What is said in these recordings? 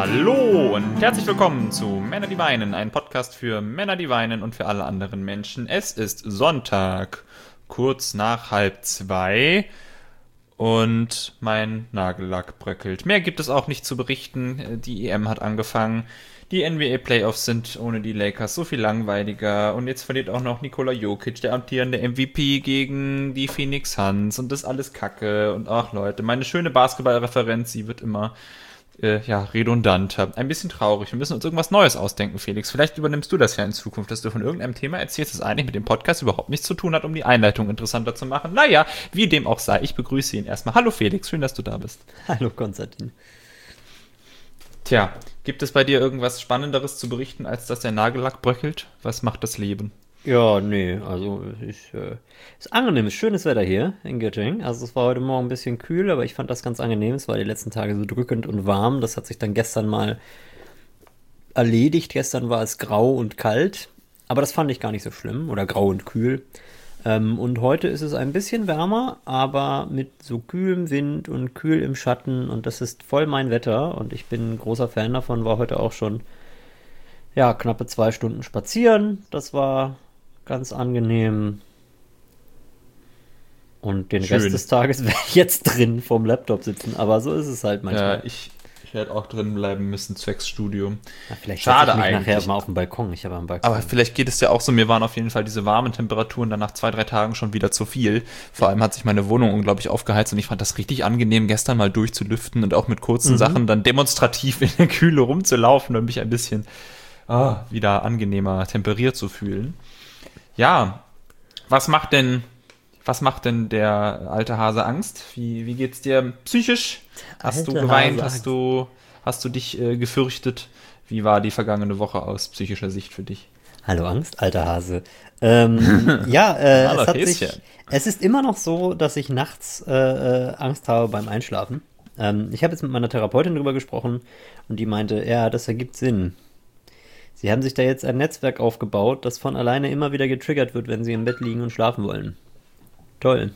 Hallo und herzlich willkommen zu Männer, die weinen, ein Podcast für Männer, die weinen und für alle anderen Menschen. Es ist Sonntag, kurz nach 1:30 und mein Nagellack bröckelt. Mehr gibt es auch nicht zu berichten. Die EM hat angefangen. Die NBA-Playoffs sind ohne die Lakers so viel langweiliger. Und jetzt verliert auch noch Nikola Jokic, der amtierende MVP, gegen die Phoenix Suns. Und das ist alles Kacke. Und ach Leute, meine schöne Basketballreferenz, sie wird immer redundanter. Ein bisschen traurig. Wir müssen uns irgendwas Neues ausdenken, Felix. Vielleicht übernimmst du das ja in Zukunft, dass du von irgendeinem Thema erzählst, das eigentlich mit dem Podcast überhaupt nichts zu tun hat, um die Einleitung interessanter zu machen. Naja, wie dem auch sei. Ich begrüße ihn erstmal. Hallo Felix, schön, dass du da bist. Hallo Konstantin. Tja, gibt es bei dir irgendwas Spannenderes zu berichten, als dass der Nagellack bröckelt? Was macht das Leben? Ja, nee, also ist angenehm, ist schönes Wetter hier in Göttingen. Also es war heute Morgen ein bisschen kühl, aber ich fand das ganz angenehm. Es war die letzten Tage so drückend und warm. Das hat sich dann gestern mal erledigt. Gestern war es grau und kalt, aber das fand ich gar nicht so schlimm. Oder grau und kühl. Und heute ist es ein bisschen wärmer, aber mit so kühlem Wind und kühl im Schatten. Und das ist voll mein Wetter. Und ich bin ein großer Fan davon, war heute auch schon knappe 2 Stunden spazieren. Das war ganz angenehm. Und den Rest des Tages werde ich jetzt drin vorm Laptop sitzen. Aber so ist es halt manchmal. Ja, ich werde auch drin bleiben müssen, zwecks Studium. Ja, vielleicht schade setze ich mich eigentlich. nachher mal auf den Balkon. Ich habe einen Balkon. Aber vielleicht geht es ja auch so, mir waren auf jeden Fall diese warmen Temperaturen dann nach 2-3 Tagen schon wieder zu viel. Vor allem hat sich meine Wohnung unglaublich aufgeheizt und ich fand das richtig angenehm, gestern mal durchzulüften und auch mit kurzen Sachen dann demonstrativ in der Kühle rumzulaufen und mich ein bisschen wieder angenehmer temperiert zu fühlen. Ja, was macht denn der alte Hase Angst? Wie geht's dir psychisch? Hast du geweint? Hast du dich gefürchtet? Wie war die vergangene Woche aus psychischer Sicht für dich? Hallo Angst, alter Hase. Es ist immer noch so, dass ich nachts Angst habe beim Einschlafen. Ich habe jetzt mit meiner Therapeutin drüber gesprochen und die meinte, ja, das ergibt Sinn. Sie haben sich da jetzt ein Netzwerk aufgebaut, das von alleine immer wieder getriggert wird, wenn sie im Bett liegen und schlafen wollen. Toll.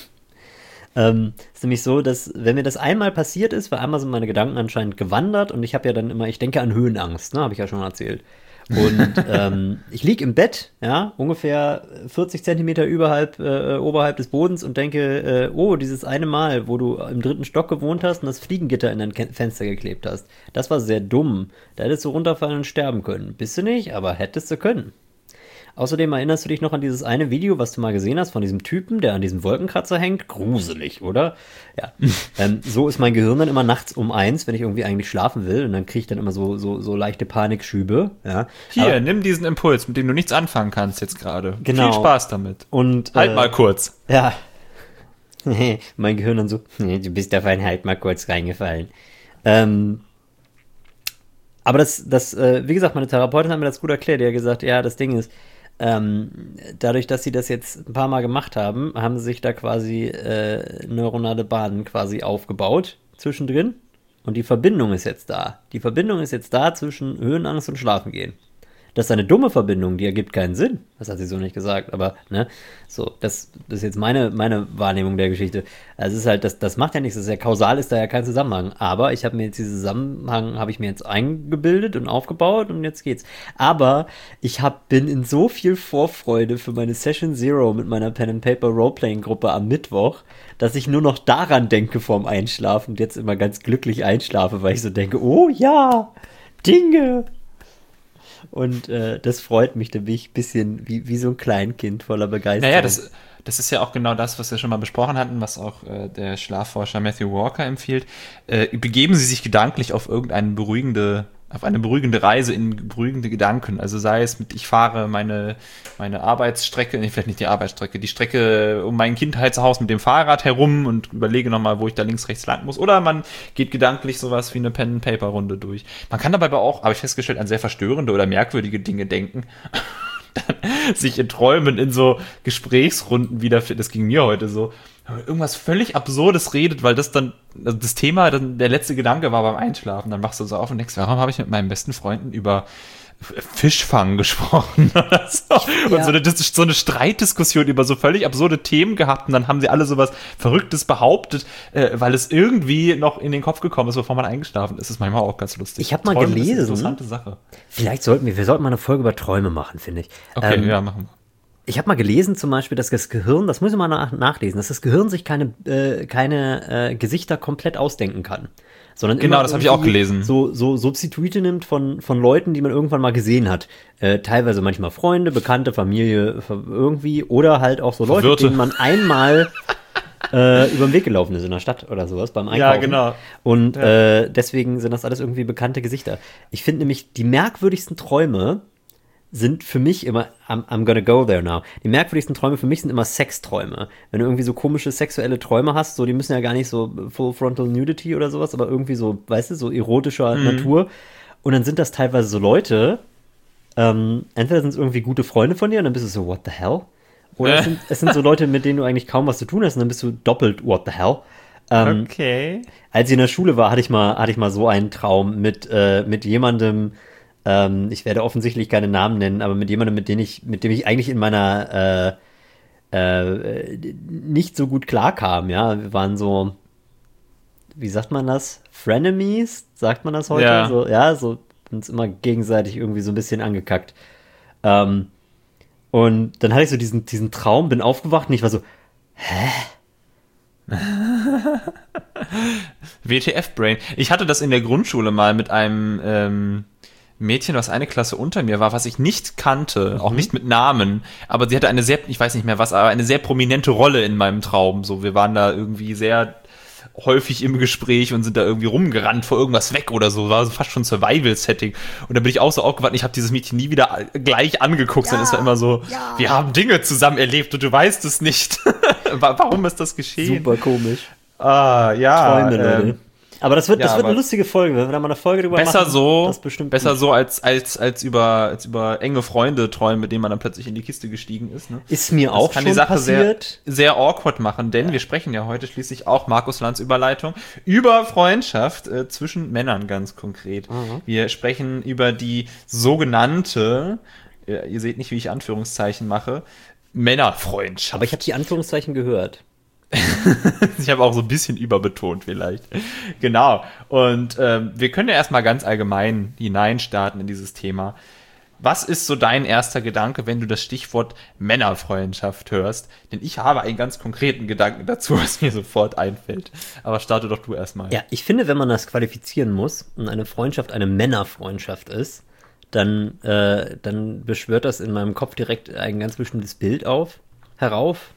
Ist nämlich so, dass, wenn mir das einmal passiert ist, weil einmal sind meine Gedanken anscheinend gewandert und ich habe ja dann immer, ich denke an Höhenangst, ne, habe ich ja schon erzählt. Und ich liege im Bett, ja, ungefähr 40 Zentimeter oberhalb des Bodens und denke, dieses eine Mal, wo du im 3. Stock gewohnt hast und das Fliegengitter in dein Fenster geklebt hast, das war sehr dumm. Da hättest du runterfallen und sterben können. Bist du nicht, aber hättest du können. Außerdem erinnerst du dich noch an dieses eine Video, was du mal gesehen hast, von diesem Typen, der an diesem Wolkenkratzer hängt? Gruselig, oder? Ja. So ist mein Gehirn dann immer nachts um 1, wenn ich irgendwie eigentlich schlafen will. Und dann kriege ich dann immer so leichte Panikschübe. Ja. Hier, nimm diesen Impuls, mit dem du nichts anfangen kannst jetzt gerade. Genau. Viel Spaß damit. Und halt mal kurz. Ja. Mein Gehirn dann so, du bist auf einen halt mal kurz reingefallen. Aber wie gesagt, meine Therapeutin hat mir das gut erklärt. Die hat gesagt, ja, das Ding ist, dadurch, dass sie das jetzt ein paar Mal gemacht haben, haben sie sich da quasi neuronale Bahnen quasi aufgebaut zwischendrin und die Verbindung ist jetzt da. Die Verbindung ist jetzt da zwischen Höhenangst und Schlafengehen. Das ist eine dumme Verbindung, die ergibt keinen Sinn. Das hat sie so nicht gesagt, aber ne, so, das ist jetzt meine Wahrnehmung der Geschichte. Also es ist halt, das macht ja nichts, das ist ja kausal, ist da ja kein Zusammenhang. Aber ich habe mir jetzt diesen Zusammenhang, habe ich mir jetzt eingebildet und aufgebaut und jetzt geht's. Aber bin in so viel Vorfreude für meine Session Zero mit meiner Pen and Paper Roleplaying Gruppe am Mittwoch, dass ich nur noch daran denke vorm Einschlafen und jetzt immer ganz glücklich einschlafe, weil ich so denke, oh ja, Dinge. Und das freut mich, da bin ich ein bisschen wie so ein Kleinkind voller Begeisterung. Naja, das ist ja auch genau das, was wir schon mal besprochen hatten, was auch der Schlafforscher Matthew Walker empfiehlt. Begeben Sie sich gedanklich auf eine beruhigende Reise in beruhigende Gedanken. Also sei es ich fahre meine Arbeitsstrecke, vielleicht nicht die Arbeitsstrecke, die Strecke um mein Kindheitshaus mit dem Fahrrad herum und überlege nochmal, wo ich da links, rechts lang muss. Oder man geht gedanklich sowas wie eine Pen-and-Paper-Runde durch. Man kann dabei aber auch, habe ich festgestellt, an sehr verstörende oder merkwürdige Dinge denken. Dann sich in Träumen in so Gesprächsrunden wiederfinden. Das ging mir heute so. Irgendwas völlig Absurdes redet, weil das dann, also das Thema, der letzte Gedanke war beim Einschlafen. Dann wachst du so auf und denkst, warum habe ich mit meinen besten Freunden über Fischfang gesprochen oder so. Ja. Und so eine Streitdiskussion über so völlig absurde Themen gehabt und dann haben sie alle sowas Verrücktes behauptet, weil es irgendwie noch in den Kopf gekommen ist, bevor man eingeschlafen ist. Das ist manchmal auch ganz lustig. Ich habe mal Träumen ist gelesen, eine interessante Sache. vielleicht sollten wir sollten mal eine Folge über Träume machen, finde ich. Okay, ja, machen wir. Ich habe mal gelesen zum Beispiel, dass das Gehirn, das muss ich mal nachlesen, dass das Gehirn sich keine Gesichter komplett ausdenken kann. Sondern Genau, immer das habe ich auch irgendwie gelesen. So Substitute nimmt von Leuten, die man irgendwann mal gesehen hat. Teilweise manchmal Freunde, Bekannte, Familie irgendwie oder halt auch so Leute, Verwirrte. denen man einmal über den Weg gelaufen ist in der Stadt oder sowas beim Einkaufen. Ja, genau. Und deswegen sind das alles irgendwie bekannte Gesichter. Ich finde nämlich, die merkwürdigsten Träume sind für mich immer, I'm gonna go there now. Die merkwürdigsten Träume für mich sind immer Sexträume. Wenn du irgendwie so komische sexuelle Träume hast, so, die müssen ja gar nicht so Full Frontal Nudity oder sowas, aber irgendwie so, weißt du, so erotischer Natur. Und dann sind das teilweise so Leute, entweder sind es irgendwie gute Freunde von dir und dann bist du so, what the hell? Oder es sind so Leute, mit denen du eigentlich kaum was zu tun hast und dann bist du doppelt, what the hell? Okay. Als ich in der Schule war, hatte ich mal so einen Traum mit jemandem, ich werde offensichtlich keine Namen nennen, aber mit jemandem, mit dem ich eigentlich in meiner nicht so gut klarkam, ja. Wir waren so, wie sagt man das? Frenemies? Sagt man das heute? Ja. So, ja, so uns immer gegenseitig irgendwie so ein bisschen angekackt. Und dann hatte ich so diesen Traum, bin aufgewacht und ich war so, WTF-Brain. Ich hatte das in der Grundschule mal mit einem Mädchen, was eine Klasse unter mir war, was ich nicht kannte, auch nicht mit Namen, aber sie hatte eine sehr, ich weiß nicht mehr was, aber eine sehr prominente Rolle in meinem Traum. So, wir waren da irgendwie sehr häufig im Gespräch und sind da irgendwie rumgerannt vor irgendwas weg oder so. War so fast schon Survival-Setting. Und da bin ich auch so aufgewacht, ich habe dieses Mädchen nie wieder gleich angeguckt, sondern es war immer so, wir haben Dinge zusammen erlebt und du weißt es nicht. Warum ist das geschehen? super komisch. Ah, ja. Träume, Leute. Aber das wird ja, eine lustige Folge, wenn wir da mal eine Folge drüber besser machen. so, das bestimmt besser gut. so als über enge Freunde träumen, mit denen man dann plötzlich in die Kiste gestiegen ist. Ne? Ist mir Das auch kann schon die Sache passiert. sehr awkward machen, denn wir sprechen ja heute schließlich auch, Markus Lanz Überleitung, über Freundschaft zwischen Männern ganz konkret. Wir sprechen über die sogenannte, ihr seht nicht, wie ich Anführungszeichen mache, Männerfreundschaft. Aber ich habe die Anführungszeichen gehört. Ich habe auch so ein bisschen überbetont vielleicht. Genau. Und wir können ja erstmal ganz allgemein hineinstarten in dieses Thema. Was ist so dein erster Gedanke, wenn du das Stichwort Männerfreundschaft hörst? Denn ich habe einen ganz konkreten Gedanken dazu, was mir sofort einfällt. Aber starte doch du erstmal. Ja, ich finde, wenn man das qualifizieren muss und eine Freundschaft eine Männerfreundschaft ist, dann beschwört das in meinem Kopf direkt ein ganz bestimmtes Bild herauf.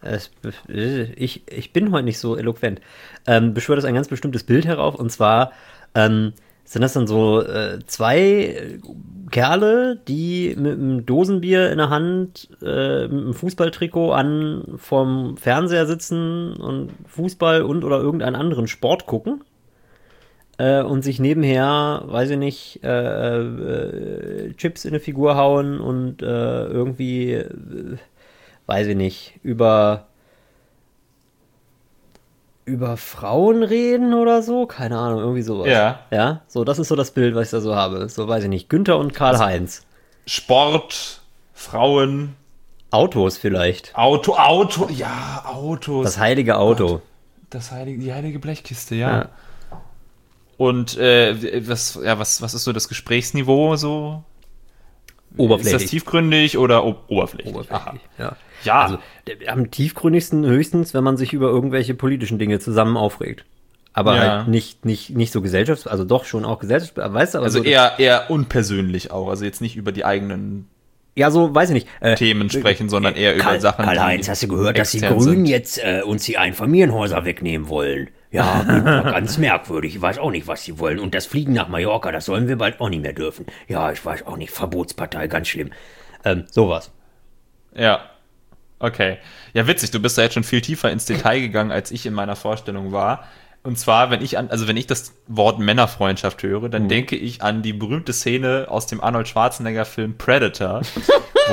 Ich bin heute nicht so eloquent. Beschwört das ein ganz bestimmtes Bild herauf, und zwar sind das dann so zwei Kerle, die mit einem Dosenbier in der Hand, mit einem Fußballtrikot vorm Fernseher sitzen und Fußball oder irgendeinen anderen Sport gucken und sich nebenher, weiß ich nicht, Chips in eine Figur hauen und irgendwie weiß ich nicht, über Frauen reden oder so? Keine Ahnung, irgendwie sowas. Ja. Ja, so, das ist so das Bild, was ich da so habe. So, weiß ich nicht, Günther und Karl-Heinz. Sport, Frauen, Autos vielleicht. Autos. Das heilige Auto. Die heilige Blechkiste, ja. Und was ist so das Gesprächsniveau so? Oberflächlich. Ist das tiefgründig oder oberflächlich? Oberflächlich, ja. Ja. Also, am tiefgründigsten höchstens, wenn man sich über irgendwelche politischen Dinge zusammen aufregt. Aber Ja. halt nicht so also doch schon auch weißt du, aber Also so, eher unpersönlich auch, also jetzt nicht über die eigenen ja, so, weiß ich nicht. Themen sprechen, sondern eher über Sachen, Karl-Heinz, die hast du gehört, dass die extern Grünen sind. jetzt uns die Einfamilienhäuser wegnehmen wollen? Ja, war ganz merkwürdig. Ich weiß auch nicht, was sie wollen. Und das Fliegen nach Mallorca, das sollen wir bald auch nicht mehr dürfen. Ja, ich weiß auch nicht. Verbotspartei, ganz schlimm. Sowas. Ja. Okay. Ja, witzig, du bist da jetzt schon viel tiefer ins Detail gegangen, als ich in meiner Vorstellung war. Und zwar, wenn ich das Wort Männerfreundschaft höre, dann denke ich an die berühmte Szene aus dem Arnold Schwarzenegger-Film Predator,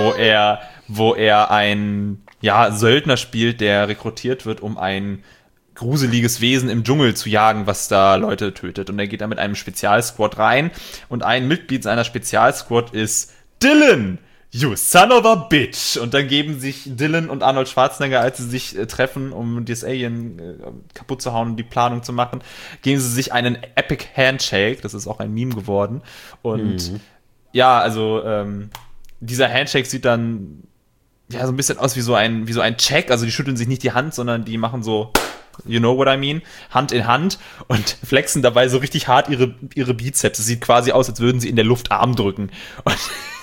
wo er einen Söldner spielt, der rekrutiert wird, um ein gruseliges Wesen im Dschungel zu jagen, was da Leute tötet. Und er geht da mit einem Spezialsquad rein und ein Mitglied seiner Spezialsquad ist Dylan, you son of a bitch. Und dann geben sich Dylan und Arnold Schwarzenegger, als sie sich treffen, um das Alien kaputt zu hauen und die Planung zu machen, geben sie sich einen Epic Handshake. Das ist auch ein Meme geworden. Und ja, also dieser Handshake sieht dann ja so ein bisschen aus wie so ein Check. Also die schütteln sich nicht die Hand, sondern die machen so, you know what I mean, Hand in Hand und flexen dabei so richtig hart ihre Bizeps. Es sieht quasi aus, als würden sie in der Luft Arm drücken. Und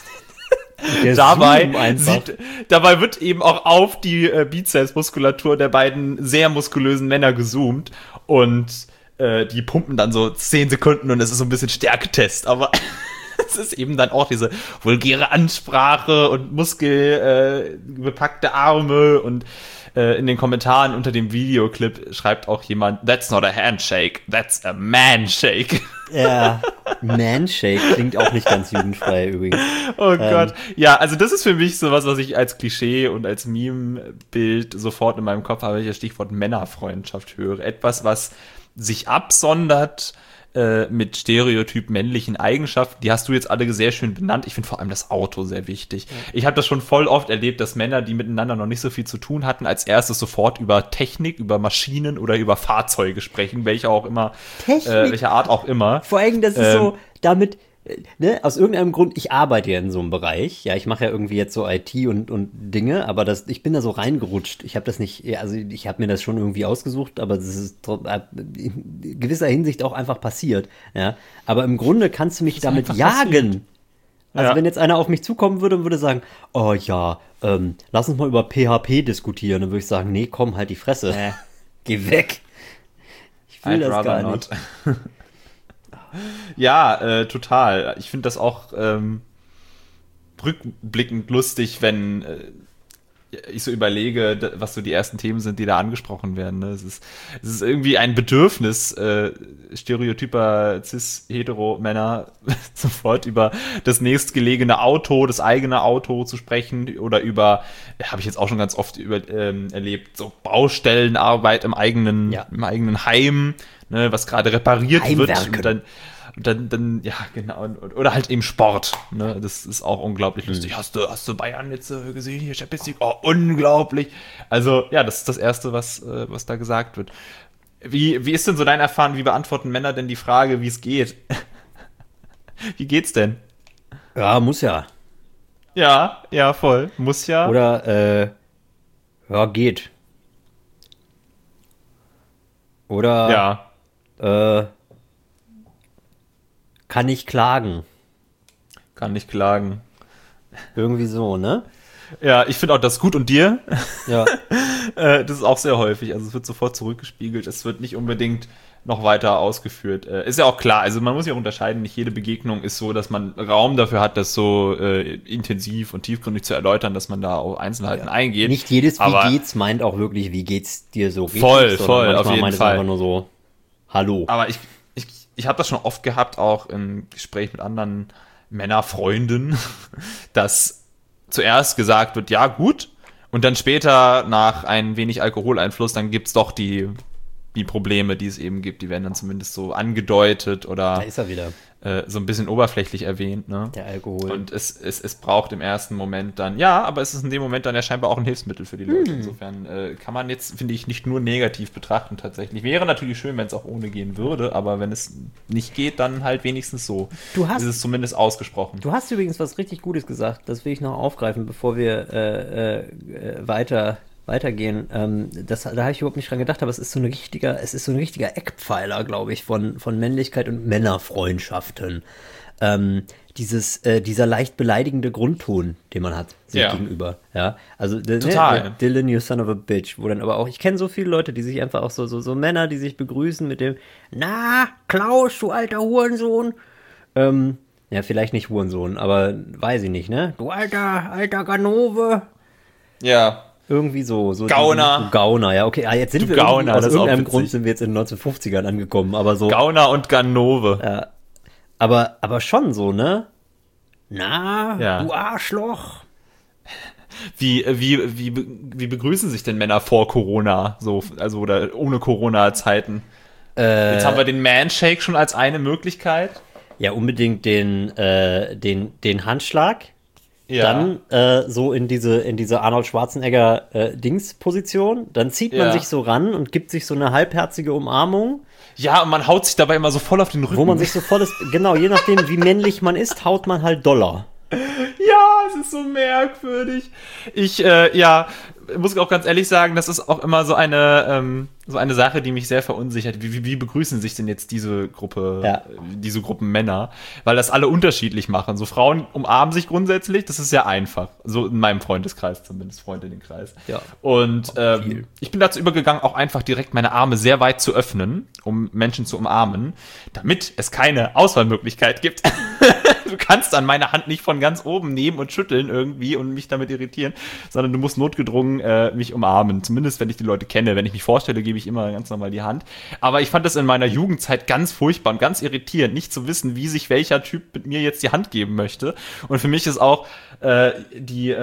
dabei wird eben auch auf die Bizepsmuskulatur der beiden sehr muskulösen Männer gezoomt und die pumpen dann so 10 Sekunden und es ist so ein bisschen Stärketest, aber es ist eben dann auch diese vulgäre Ansprache und muskelbepackte Arme und in den Kommentaren unter dem Videoclip schreibt auch jemand, that's not a handshake, that's a manshake. Ja, Manshake klingt auch nicht ganz jugendfrei übrigens. Oh Gott. Ja, also das ist für mich sowas, was ich als Klischee und als Meme-Bild sofort in meinem Kopf habe, wenn ich das Stichwort Männerfreundschaft höre. Etwas, was sich absondert mit stereotyp männlichen Eigenschaften. Die hast du jetzt alle sehr schön benannt. Ich finde vor allem das Auto sehr wichtig. Ja. Ich habe das schon voll oft erlebt, dass Männer, die miteinander noch nicht so viel zu tun hatten, als erstes sofort über Technik, über Maschinen oder über Fahrzeuge sprechen, welcher Art auch immer. Vor allem, das ist so, damit, ne, aus irgendeinem Grund, ich arbeite ja in so einem Bereich, ja, ich mache ja irgendwie jetzt so IT und Dinge, aber ich bin da so reingerutscht. Ich habe das nicht, also ich habe mir das schon irgendwie ausgesucht, aber das ist in gewisser Hinsicht auch einfach passiert, ja. Aber im Grunde kannst du mich damit jagen. Passiert. Also wenn jetzt einer auf mich zukommen würde und würde sagen, oh ja, lass uns mal über PHP diskutieren, dann würde ich sagen, nee, komm, halt die Fresse. Geh weg. Ich will das gar nicht. Ja, total. Ich finde das auch rückblickend lustig, wenn ich so überlege, was so die ersten Themen sind, die da angesprochen werden. Ne? Es ist irgendwie ein Bedürfnis stereotyper cis-hetero-Männer sofort über das nächstgelegene Auto, das eigene Auto zu sprechen oder über, habe ich jetzt auch schon ganz oft erlebt, so Baustellenarbeit im eigenen Heim, ne, was gerade repariert Heimwerken. wird und dann, ja, genau, oder halt eben Sport, ne, das ist auch unglaublich lustig. Hast du Bayern jetzt gesehen, hier Champions League? Oh, unglaublich. Also, ja, das ist das Erste, was da gesagt wird. Wie ist denn so dein Erfahren, wie beantworten Männer denn die Frage, wie es geht? Wie geht's denn? Ja, muss ja. Ja, voll. Muss ja. Oder, ja, geht. Oder, kann ich klagen. Irgendwie so, ne? Ja, ich finde auch das gut. Und dir? Ja. Das ist auch sehr häufig. Also es wird sofort zurückgespiegelt. Es wird nicht unbedingt noch weiter ausgeführt. Ist ja auch klar. Also man muss ja auch unterscheiden. Nicht jede Begegnung ist so, dass man Raum dafür hat, das so intensiv und tiefgründig zu erläutern, dass man da auf Einzelheiten eingeht. Nicht jedes Wie geht's meint auch wirklich, wie geht's dir so? Voll, auf jeden Fall. Einfach nur so, hallo. Aber ich habe das schon oft gehabt, auch im Gespräch mit anderen Männerfreunden, dass zuerst gesagt wird, ja, gut, und dann später nach ein wenig Alkoholeinfluss, dann gibt's doch die Probleme, die es eben gibt, die werden dann zumindest so angedeutet oder da ist er wieder. So ein bisschen oberflächlich erwähnt, ne? Der Alkohol. Und es braucht im ersten Moment dann, ja, aber es ist in dem Moment dann ja scheinbar auch ein Hilfsmittel für die Leute. Insofern kann man jetzt, finde ich, nicht nur negativ betrachten tatsächlich. Wäre natürlich schön, wenn es auch ohne gehen würde, aber wenn es nicht geht, dann halt wenigstens so. Ist es zumindest ausgesprochen. Du hast übrigens was richtig Gutes gesagt, das will ich noch aufgreifen, bevor wir weitergehen. Da habe ich überhaupt nicht dran gedacht, aber es ist so ein richtiger Eckpfeiler, glaube ich, von Männlichkeit und Männerfreundschaften. Dieser leicht beleidigende Grundton, den man hat sich gegenüber. Ja, also total. Dylan, you son of a bitch, wo dann aber auch, ich kenne so viele Leute, die sich einfach auch so Männer, die sich begrüßen mit dem, na, Klaus, du alter Hurensohn. Ja, vielleicht nicht Hurensohn, aber weiß ich nicht, ne? Du alter Ganove. Ja. Irgendwie so Gauner. Gauner, ja, okay. Jetzt sind wir aus irgendeinem Grund sind wir jetzt in den 1950ern angekommen, aber so. Gauner und Ganove. Ja. Aber schon so, ne? Na, du Arschloch. Wie begrüßen sich denn Männer vor Corona? So, also oder ohne Corona-Zeiten? Jetzt haben wir den Man-Shake schon als eine Möglichkeit. Ja, unbedingt den Handschlag. Ja. Dann so in diese Arnold Schwarzenegger Dings-Position. Dann zieht man sich so ran und gibt sich so eine halbherzige Umarmung. Ja, und man haut sich dabei immer so voll auf den Rücken. Wo man sich so voll ist, genau, je nachdem, wie männlich man ist, haut man halt Dollar. Ja, es ist so merkwürdig. Ich muss auch ganz ehrlich sagen, das ist auch immer so eine Sache, die mich sehr verunsichert. Wie begrüßen sich denn jetzt diese Gruppen Männer? Weil das alle unterschiedlich machen. So Frauen umarmen sich grundsätzlich, das ist sehr einfach. So in meinem Freundeskreis zumindest, Freundinnenkreis. Ja. Und ich bin dazu übergegangen, auch einfach direkt meine Arme sehr weit zu öffnen, um Menschen zu umarmen, damit es keine Auswahlmöglichkeit gibt. Du kannst dann meine Hand nicht von ganz oben nehmen und schütteln irgendwie und mich damit irritieren, sondern du musst notgedrungen mich umarmen. Zumindest, wenn ich die Leute kenne. Wenn ich mich vorstelle, gebe ich immer ganz normal die Hand. Aber ich fand das in meiner Jugendzeit ganz furchtbar und ganz irritierend, nicht zu wissen, wie sich welcher Typ mit mir jetzt die Hand geben möchte. Und für mich ist auch die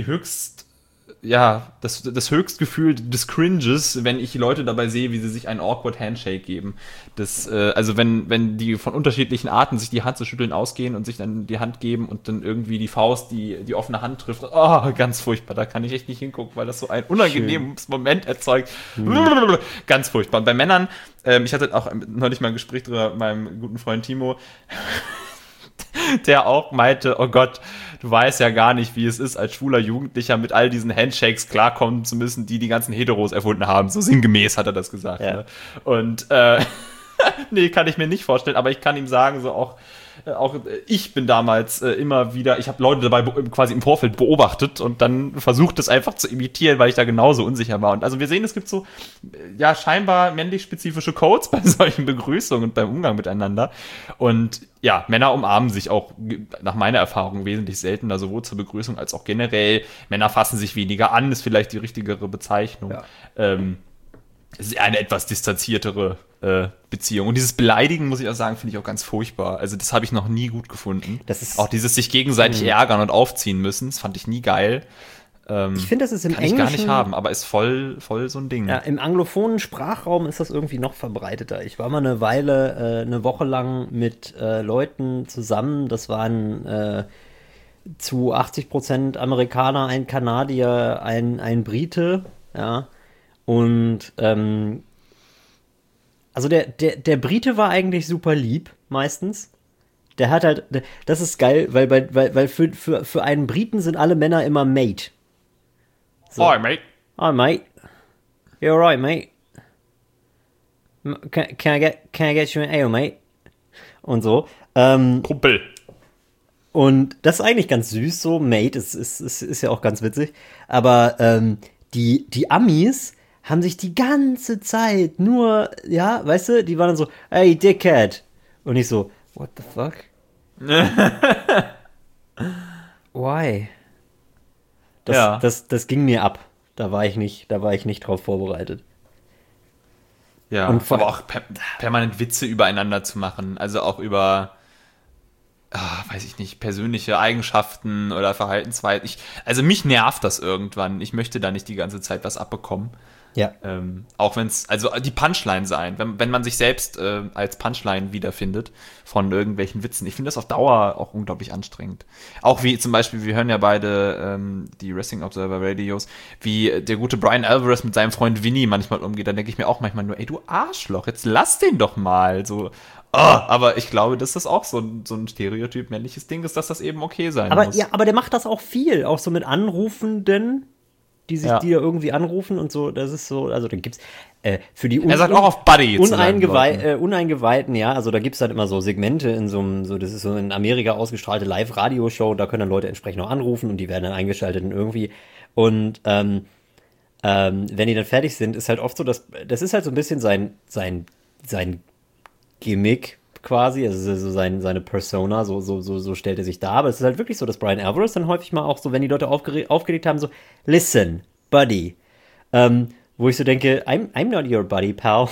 das Höchstgefühl des Cringes, wenn ich Leute dabei sehe, wie sie sich einen awkward Handshake geben. Also wenn die von unterschiedlichen Arten sich die Hand zu schütteln ausgehen und sich dann die Hand geben und dann irgendwie die Faust die offene Hand trifft. Oh, ganz furchtbar, da kann ich echt nicht hingucken, weil das so ein unangenehmes Moment erzeugt. Ganz furchtbar. Und bei Männern, ich hatte auch neulich mal ein Gespräch drüber mit meinem guten Freund Timo, der auch meinte, oh Gott, du weißt ja gar nicht, wie es ist, als schwuler Jugendlicher mit all diesen Handshakes klarkommen zu müssen, die ganzen Heteros erfunden haben. So sinngemäß hat er das gesagt. Ja. Ne? Und nee, kann ich mir nicht vorstellen, aber ich kann ihm sagen, so auch ich bin damals immer wieder, ich habe Leute dabei quasi im Vorfeld beobachtet und dann versucht, das einfach zu imitieren, weil ich da genauso unsicher war. Und also wir sehen, es gibt so scheinbar männlich-spezifische Codes bei solchen Begrüßungen und beim Umgang miteinander. Und ja, Männer umarmen sich auch nach meiner Erfahrung wesentlich seltener, sowohl zur Begrüßung als auch generell. Männer fassen sich weniger an, ist vielleicht die richtigere Bezeichnung. Ja. Es ist eine etwas distanziertere Beziehung. Und dieses Beleidigen, muss ich auch sagen, finde ich auch ganz furchtbar. Also das habe ich noch nie gut gefunden. Das ist auch dieses sich gegenseitig ärgern und aufziehen müssen, das fand ich nie geil. Ich finde, das ist im Englischen... Kann ich gar nicht haben, aber ist voll so ein Ding. Ja, im anglophonen Sprachraum ist das irgendwie noch verbreiteter. Ich war mal eine Weile, eine Woche lang mit Leuten zusammen. Das waren zu 80% Amerikaner, ein Kanadier, ein Brite, ja. Und also der Brite war eigentlich super lieb, meistens. Der hat halt, das ist geil, weil für einen Briten sind alle Männer immer Mate. So. Hi, mate. Hi, mate. You're right, mate. Can I get you an ale, mate? Und so. Kumpel. Und das ist eigentlich ganz süß, so. Mate ist ja auch ganz witzig. Aber die Amis haben sich die ganze Zeit nur, ja, weißt du, die waren dann so, hey, Dickhead. Und ich so, what the fuck? Why? Das ging mir ab. Da war ich nicht drauf vorbereitet. Ja, und aber auch permanent Witze übereinander zu machen. Also auch über, weiß ich nicht, persönliche Eigenschaften oder Verhaltensweisen. Also mich nervt das irgendwann. Ich möchte da nicht die ganze Zeit was abbekommen. Ja. Auch wenn es, also die Punchline sein, wenn man sich selbst als Punchline wiederfindet von irgendwelchen Witzen. Ich finde das auf Dauer auch unglaublich anstrengend. Auch wie zum Beispiel, wir hören ja beide die Wrestling Observer Radios, wie der gute Brian Alvarez mit seinem Freund Vinny manchmal umgeht. Dann denke ich mir auch manchmal nur, ey, du Arschloch, jetzt lass den doch mal. So, aber ich glaube, dass das auch so ein Stereotyp männliches Ding ist, dass das eben okay sein muss. Ja, aber der macht das auch viel, auch so mit Anrufenden, die da irgendwie anrufen und so, das ist so, also da gibt's für die er sagt auch auf Buddy Uneingeweihten, ja, also da gibt's halt immer so Segmente in das ist so in Amerika ausgestrahlte Live-Radio-Show, da können dann Leute entsprechend noch anrufen und die werden dann eingeschaltet und irgendwie und wenn die dann fertig sind, ist halt oft so, das ist halt so ein bisschen sein Gimmick quasi, also so seine Persona, so stellt er sich dar, aber es ist halt wirklich so, dass Brian Alvarez dann häufig mal auch so, wenn die Leute aufgelegt haben, so, listen, buddy, wo ich so denke, I'm not your buddy, pal.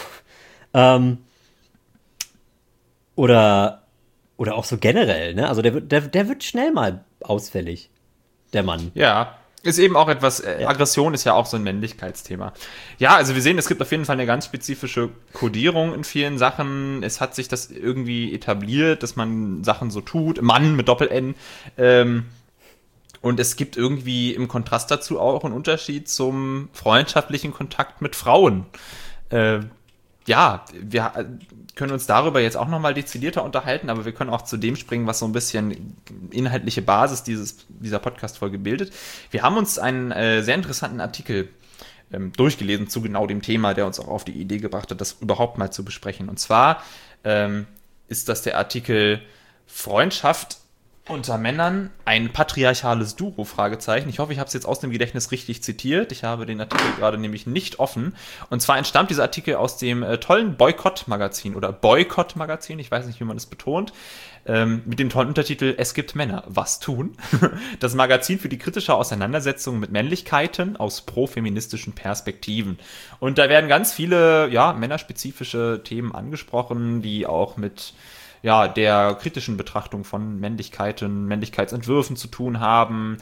Oder auch so generell, ne, also der wird schnell mal ausfällig, der Mann. Ja, Ist eben auch etwas, Aggression ist ja auch so ein Männlichkeitsthema. Ja, also wir sehen, es gibt auf jeden Fall eine ganz spezifische Kodierung in vielen Sachen. Es hat sich das irgendwie etabliert, dass man Sachen so tut. Mann mit Doppel-N. Und es gibt irgendwie im Kontrast dazu auch einen Unterschied zum freundschaftlichen Kontakt mit Frauen. Ja, wir können uns darüber jetzt auch nochmal dezidierter unterhalten, aber wir können auch zu dem springen, was so ein bisschen inhaltliche Basis dieser Podcast-Folge bildet. Wir haben uns einen sehr interessanten Artikel durchgelesen zu genau dem Thema, der uns auch auf die Idee gebracht hat, das überhaupt mal zu besprechen. Und zwar ist das der Artikel Freundschaft unter Männern, ein patriarchales Duo, Fragezeichen. Ich hoffe, ich habe es jetzt aus dem Gedächtnis richtig zitiert. Ich habe den Artikel gerade nämlich nicht offen. Und zwar entstammt dieser Artikel aus dem tollen Boykott-Magazin oder Boykott-Magazin, ich weiß nicht, wie man es betont, mit dem tollen Untertitel Es gibt Männer, was tun? Das Magazin für die kritische Auseinandersetzung mit Männlichkeiten aus pro-feministischen Perspektiven. Und da werden ganz viele, ja, männerspezifische Themen angesprochen, die auch mit der kritischen Betrachtung von Männlichkeiten, Männlichkeitsentwürfen zu tun haben.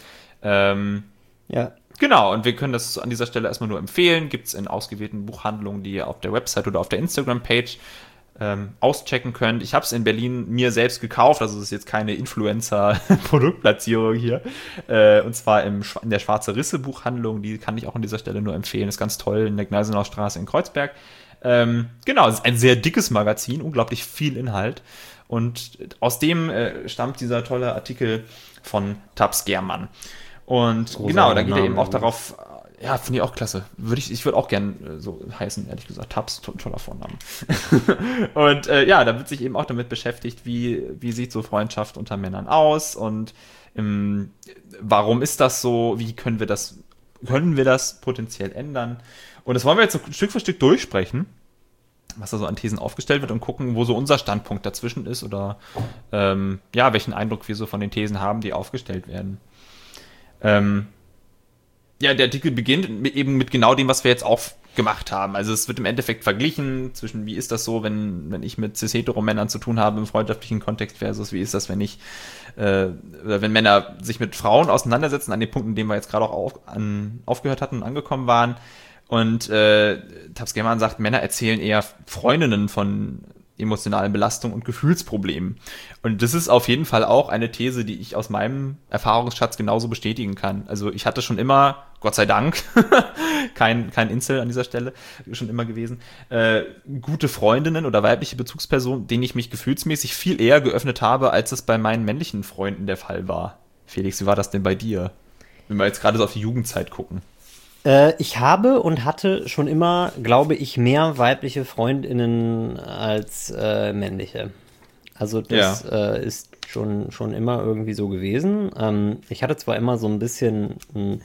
Genau, und wir können das an dieser Stelle erstmal nur empfehlen. Gibt es in ausgewählten Buchhandlungen, die ihr auf der Website oder auf der Instagram-Page auschecken könnt. Ich habe es in Berlin mir selbst gekauft, also es ist jetzt keine Influencer-Produktplatzierung hier. Und zwar in der Schwarze Risse Buchhandlung, die kann ich auch an dieser Stelle nur empfehlen. Ist ganz toll in der Gneisenauer Straße in Kreuzberg. Genau, es ist ein sehr dickes Magazin, unglaublich viel Inhalt. Und aus dem stammt dieser tolle Artikel von Taps Germann. Und genau, da geht er eben auch darauf, ja, finde ich auch klasse. Ich würde auch gern so heißen, ehrlich gesagt. Taps, toller Vorname. Und da wird sich eben auch damit beschäftigt, wie sieht so Freundschaft unter Männern aus und warum ist das so, wie können wir das potenziell ändern? Und das wollen wir jetzt so Stück für Stück durchsprechen, was da so an Thesen aufgestellt wird und gucken, wo so unser Standpunkt dazwischen ist oder welchen Eindruck wir so von den Thesen haben, die aufgestellt werden. Der Artikel beginnt eben mit genau dem, was wir jetzt auch gemacht haben. Also es wird im Endeffekt verglichen zwischen, wie ist das so, wenn ich mit cis-hetero-Männern zu tun habe im freundschaftlichen Kontext versus wie ist das, wenn wenn Männer sich mit Frauen auseinandersetzen, an den Punkten, in denen wir jetzt gerade auch aufgehört hatten und angekommen waren. Und Taps Germann sagt, Männer erzählen eher Freundinnen von emotionalen Belastungen und Gefühlsproblemen. Und das ist auf jeden Fall auch eine These, die ich aus meinem Erfahrungsschatz genauso bestätigen kann. Also ich hatte schon immer, Gott sei Dank, kein Incel an dieser Stelle, schon immer gewesen, gute Freundinnen oder weibliche Bezugspersonen, denen ich mich gefühlsmäßig viel eher geöffnet habe, als es bei meinen männlichen Freunden der Fall war. Felix, wie war das denn bei dir? Wenn wir jetzt gerade so auf die Jugendzeit gucken. Ich habe und hatte schon immer, glaube ich, mehr weibliche FreundInnen als männliche. Also das ist schon immer irgendwie so gewesen. Ich hatte zwar immer so ein bisschen,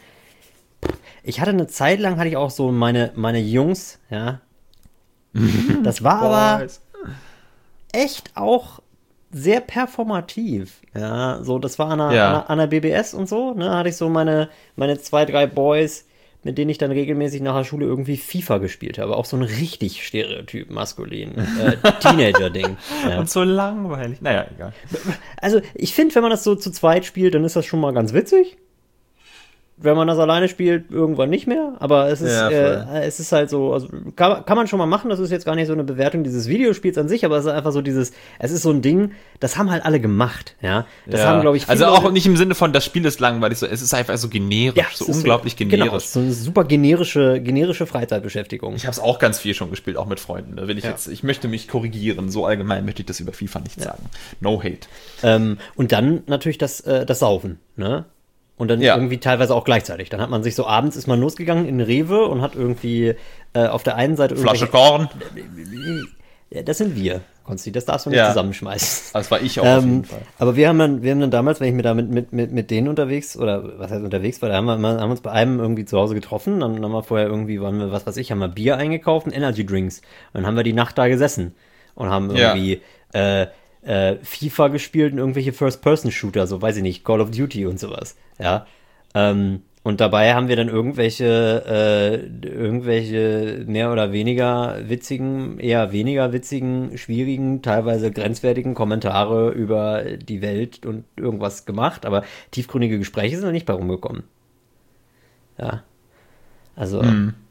ich hatte eine Zeit lang, hatte ich auch so meine Jungs, ja. Das war aber echt auch sehr performativ, ja. So, das war an der BBS und so, ne, hatte ich so meine 2, 3 Boys, mit denen ich dann regelmäßig nach der Schule irgendwie FIFA gespielt habe. Auch so ein richtig stereotyp maskulin Teenager-Ding. Ja. Und so langweilig. Naja, egal. Also ich finde, wenn man das so zu zweit spielt, dann ist das schon mal ganz witzig. Wenn man das alleine spielt, irgendwann nicht mehr. Aber es ist halt so, also kann man schon mal machen, das ist jetzt gar nicht so eine Bewertung dieses Videospiels an sich, aber es ist einfach so es ist so ein Ding, das haben halt alle gemacht, ja. Das haben, glaube ich, viele also auch nicht im Sinne von, das Spiel ist langweilig, so, es ist einfach so generisch, so unglaublich generisch. Genau, so eine super generische Freizeitbeschäftigung. Ich habe es auch ganz viel schon gespielt, auch mit Freunden. Da will ich möchte mich korrigieren, so allgemein möchte ich das über FIFA nicht sagen. No hate. Und dann natürlich das Saufen, ne? Und dann irgendwie teilweise auch gleichzeitig. Dann hat man sich so abends ist man losgegangen in Rewe und hat irgendwie auf der einen Seite Flasche Korn. Ja, das sind wir, Konsti, das darfst du nicht zusammenschmeißen. Das war ich auch auf jeden Fall. Aber wir haben dann damals, wenn ich mir da mit denen unterwegs, oder was heißt unterwegs war, da haben wir uns bei einem irgendwie zu Hause getroffen, dann haben wir vorher irgendwie, haben wir Bier eingekauft und Energy Drinks. Und dann haben wir die Nacht da gesessen und haben irgendwie FIFA gespielt und irgendwelche First-Person-Shooter, so weiß ich nicht, Call of Duty und sowas, ja. Und dabei haben wir dann irgendwelche mehr oder weniger witzigen, eher weniger witzigen, schwierigen, teilweise grenzwertigen Kommentare über die Welt und irgendwas gemacht, aber tiefgründige Gespräche sind da nicht bei rumgekommen. Ja. Also.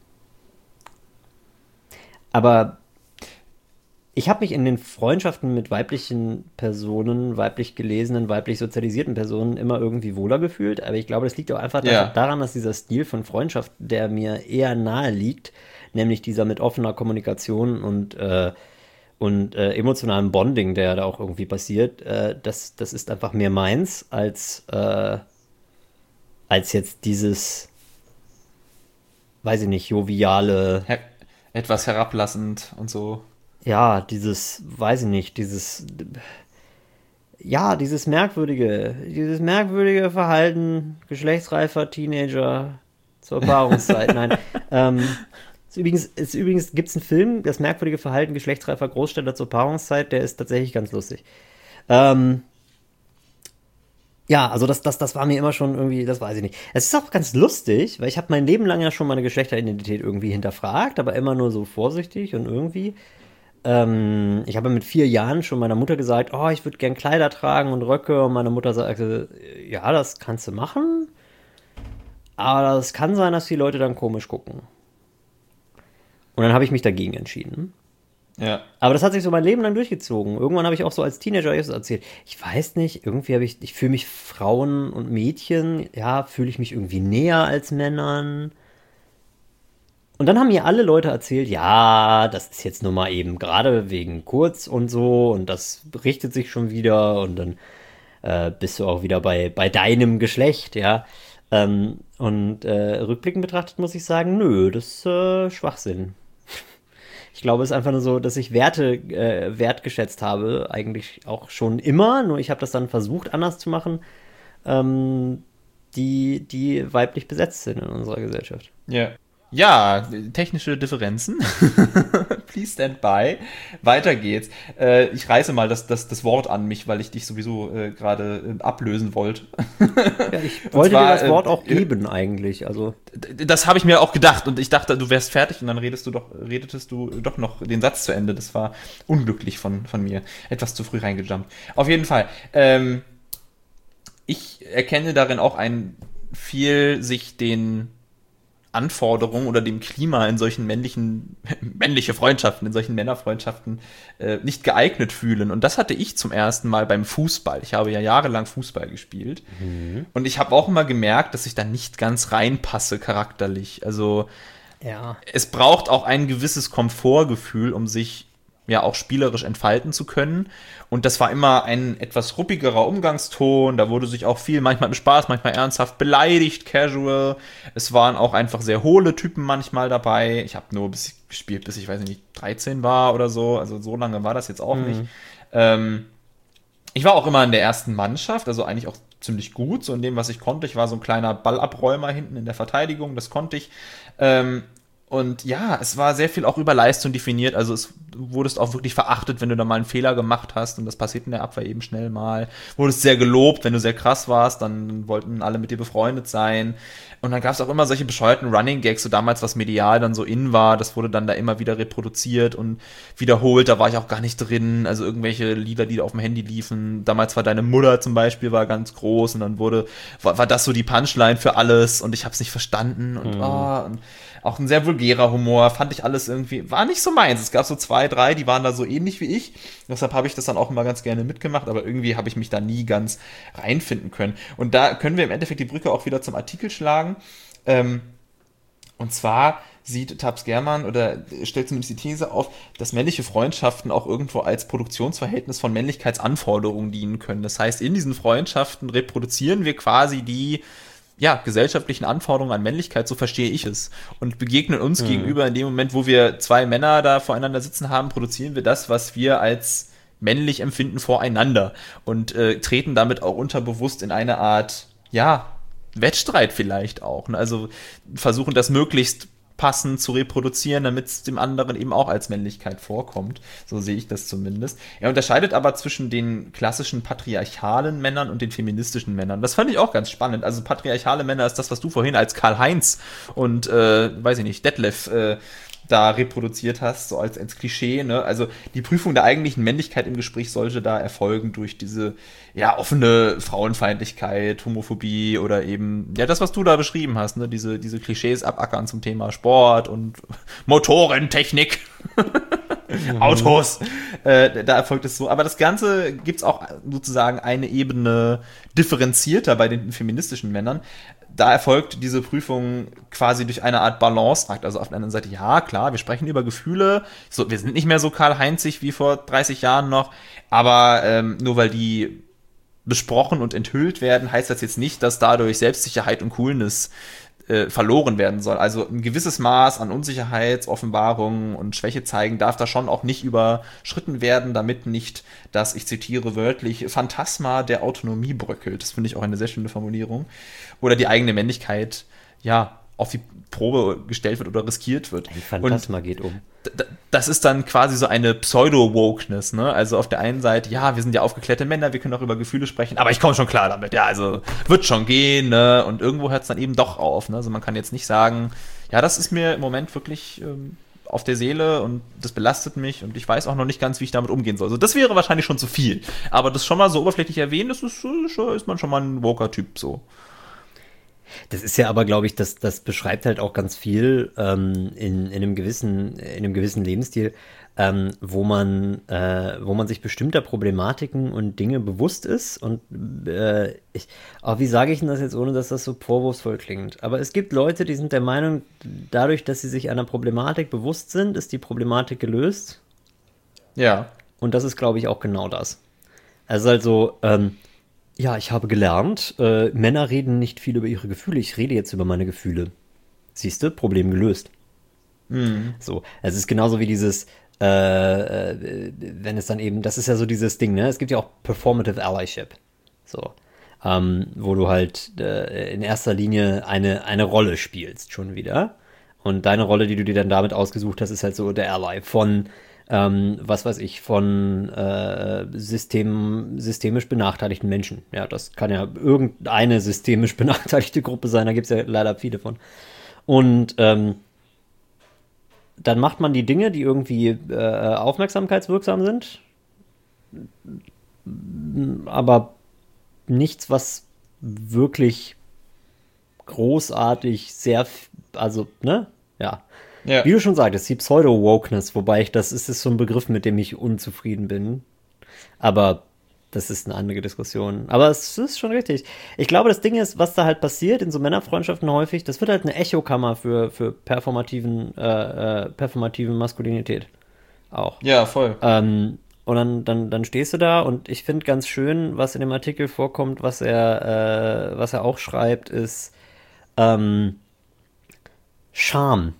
Aber ich habe mich in den Freundschaften mit weiblichen Personen, weiblich gelesenen, weiblich sozialisierten Personen immer irgendwie wohler gefühlt. Aber ich glaube, das liegt auch einfach daran, dass dieser Stil von Freundschaft, der mir eher nahe liegt, nämlich dieser mit offener Kommunikation und emotionalem Bonding, der da auch irgendwie passiert, das ist einfach mehr meins als jetzt dieses, weiß ich nicht, joviale, Etwas herablassend und so. ja, dieses, weiß ich nicht, dieses merkwürdige Verhalten geschlechtsreifer Teenager zur Paarungszeit. Nein, übrigens gibt es einen Film, das merkwürdige Verhalten geschlechtsreifer Großstädter zur Paarungszeit, der ist tatsächlich ganz lustig. Ja, also das war mir immer schon irgendwie, das weiß ich nicht. Es ist auch ganz lustig, weil ich habe mein Leben lang ja schon meine Geschlechteridentität irgendwie hinterfragt, aber immer nur so vorsichtig und irgendwie. Ich habe mit 4 Jahren schon meiner Mutter gesagt, oh, ich würde gern Kleider tragen und Röcke, und meine Mutter sagte, ja, das kannst du machen, aber es kann sein, dass die Leute dann komisch gucken. Und dann habe ich mich dagegen entschieden. Ja. Aber das hat sich so mein Leben lang durchgezogen. Irgendwann habe ich auch so als Teenager erzählt, ich weiß nicht, irgendwie ich fühle mich Frauen und Mädchen, ja, fühle ich mich irgendwie näher als Männern. Und dann haben mir alle Leute erzählt, ja, das ist jetzt nur mal eben gerade wegen kurz und so und das richtet sich schon wieder und dann bist du auch wieder bei deinem Geschlecht, ja. Rückblickend betrachtet muss ich sagen, nö, das ist Schwachsinn. Ich glaube, es ist einfach nur so, dass ich Werte wertgeschätzt habe, eigentlich auch schon immer, nur ich habe das dann versucht anders zu machen, die weiblich besetzt sind in unserer Gesellschaft. Ja. Ja, technische Differenzen. Please stand by. Weiter geht's. Ich reiße mal das Wort an mich, weil ich dich sowieso gerade ablösen wollte. Ja, ich wollte dir das Wort auch geben eigentlich. Also. Das habe ich mir auch gedacht und ich dachte, du wärst fertig und dann redetest du doch noch den Satz zu Ende. Das war unglücklich von mir. Etwas zu früh reingejumpt. Auf jeden Fall. Ich erkenne darin auch viel sich den Anforderungen oder dem Klima in solchen männliche Freundschaften, in solchen Männerfreundschaften nicht geeignet fühlen. Und das hatte ich zum ersten Mal beim Fußball. Ich habe ja jahrelang Fußball gespielt. Und ich habe auch immer gemerkt, dass ich da nicht ganz reinpasse charakterlich. Also es braucht auch ein gewisses Komfortgefühl, um sich ja auch spielerisch entfalten zu können. Und das war immer ein etwas ruppigerer Umgangston. Da wurde sich auch viel, manchmal im Spaß, manchmal ernsthaft beleidigt, casual. Es waren auch einfach sehr hohle Typen manchmal dabei. Ich habe nur gespielt, bis ich, weiß nicht, 13 war oder so. Also so lange war das jetzt auch nicht. Ich war auch immer in der ersten Mannschaft, also eigentlich auch ziemlich gut, so in dem, was ich konnte. Ich war so ein kleiner Ballabräumer hinten in der Verteidigung, das konnte ich. Und ja, es war sehr viel auch über Leistung definiert, also es wurdest auch wirklich verachtet, wenn du da mal einen Fehler gemacht hast, und das passiert in der Abwehr eben schnell mal. Wurdest sehr gelobt, wenn du sehr krass warst, dann wollten alle mit dir befreundet sein. Und dann gab es auch immer solche bescheuerten Running Gags, so damals, was medial dann so in war, das wurde dann da immer wieder reproduziert und wiederholt, da war ich auch gar nicht drin, also irgendwelche Lieder, die da auf dem Handy liefen. Damals war Deine Mutter zum Beispiel, war ganz groß, und dann war das so die Punchline für alles, und ich hab's nicht verstanden und auch ein sehr vulgärer Humor, fand ich alles irgendwie, war nicht so meins. Es gab so 2, 3, die waren da so ähnlich wie ich. Deshalb habe ich das dann auch immer ganz gerne mitgemacht, aber irgendwie habe ich mich da nie ganz reinfinden können. Und da können wir im Endeffekt die Brücke auch wieder zum Artikel schlagen. Und zwar sieht Taps German oder stellt zumindest die These auf, dass männliche Freundschaften auch irgendwo als Produktionsverhältnis von Männlichkeitsanforderungen dienen können. Das heißt, in diesen Freundschaften reproduzieren wir quasi die gesellschaftlichen Anforderungen an Männlichkeit, so verstehe ich es. Und begegnen uns gegenüber in dem Moment, wo wir 2 Männer da voreinander sitzen haben, produzieren wir das, was wir als männlich empfinden, voreinander. Und treten damit auch unterbewusst in eine Art, Wettstreit vielleicht auch. Also versuchen das möglichst passend zu reproduzieren, damit es dem anderen eben auch als Männlichkeit vorkommt. So sehe ich das zumindest. Er unterscheidet aber zwischen den klassischen patriarchalen Männern und den feministischen Männern. Das fand ich auch ganz spannend. Also patriarchale Männer ist das, was du vorhin als Karl-Heinz und, weiß ich nicht, Detlef da reproduziert hast, so als Klischee, ne? Also die Prüfung der eigentlichen Männlichkeit im Gespräch sollte da erfolgen durch diese, ja, offene Frauenfeindlichkeit, Homophobie oder eben, ja, das, was du da beschrieben hast, ne? Diese Klischees abackern zum Thema Sport und Motorentechnik. Autos. Da erfolgt es so. Aber das Ganze gibt's auch sozusagen eine Ebene differenzierter bei den feministischen Männern. Da erfolgt diese Prüfung quasi durch eine Art Balanceakt. Also auf der anderen Seite, ja, klar, wir sprechen über Gefühle. So, wir sind nicht mehr so Karl-Heinzig wie vor 30 Jahren noch. Aber nur weil die besprochen und enthüllt werden, heißt das jetzt nicht, dass dadurch Selbstsicherheit und Coolness verloren werden soll. Also ein gewisses Maß an Unsicherheitsoffenbarungen und Schwäche zeigen darf da schon auch nicht überschritten werden, damit nicht das, ich zitiere wörtlich, Phantasma der Autonomie bröckelt. Das finde ich auch eine sehr schöne Formulierung. Oder die eigene Männlichkeit, ja, auf die Probe gestellt wird oder riskiert wird. Ein Phantasma geht um. Das ist dann quasi so eine Pseudo-Wokeness, ne? Also auf der einen Seite, ja, wir sind ja aufgeklärte Männer, wir können auch über Gefühle sprechen, aber ich komme schon klar damit, ja, also wird schon gehen, ne? Und irgendwo hört es dann eben doch auf, ne? Also man kann jetzt nicht sagen, ja, das ist mir im Moment wirklich auf der Seele und das belastet mich und ich weiß auch noch nicht ganz, wie ich damit umgehen soll. Also das wäre wahrscheinlich schon zu viel. Aber das schon mal so oberflächlich erwähnen, das ist man schon mal ein Woker-Typ so. Das ist ja aber, glaube ich, das beschreibt halt auch ganz viel in einem gewissen Lebensstil, wo man sich bestimmter Problematiken und Dinge bewusst ist. Und auch wie sage ich denn das jetzt, ohne dass das so vorwurfsvoll klingt? Aber es gibt Leute, die sind der Meinung, dadurch, dass sie sich einer Problematik bewusst sind, ist die Problematik gelöst. Ja. Und das ist, glaube ich, auch genau das. Also, ja, ich habe gelernt, Männer reden nicht viel über ihre Gefühle. Ich rede jetzt über meine Gefühle. Siehst du, Problem gelöst. So, es ist genauso wie dieses, wenn es dann eben, das ist ja so dieses Ding, ne? Es gibt ja auch Performative Allyship. So, wo du halt in erster Linie eine Rolle spielst, schon wieder. Und deine Rolle, die du dir dann damit ausgesucht hast, ist halt so der Ally von was weiß ich, von systemisch benachteiligten Menschen. Ja, das kann ja irgendeine systemisch benachteiligte Gruppe sein, da gibt es ja leider viele von. Und dann macht man die Dinge, die irgendwie aufmerksamkeitswirksam sind, aber nichts, was wirklich großartig also, ne? Ja. Ja. Wie du schon sagtest, die Pseudo-Wokeness, wobei das ist so ein Begriff, mit dem ich unzufrieden bin. Aber das ist eine andere Diskussion. Aber es ist schon richtig. Ich glaube, das Ding ist, was da halt passiert in so Männerfreundschaften häufig, das wird halt eine Echokammer für performative Maskulinität. Auch. Ja, voll. Und dann stehst du da und ich finde ganz schön, was in dem Artikel vorkommt, was er auch schreibt, ist Scham.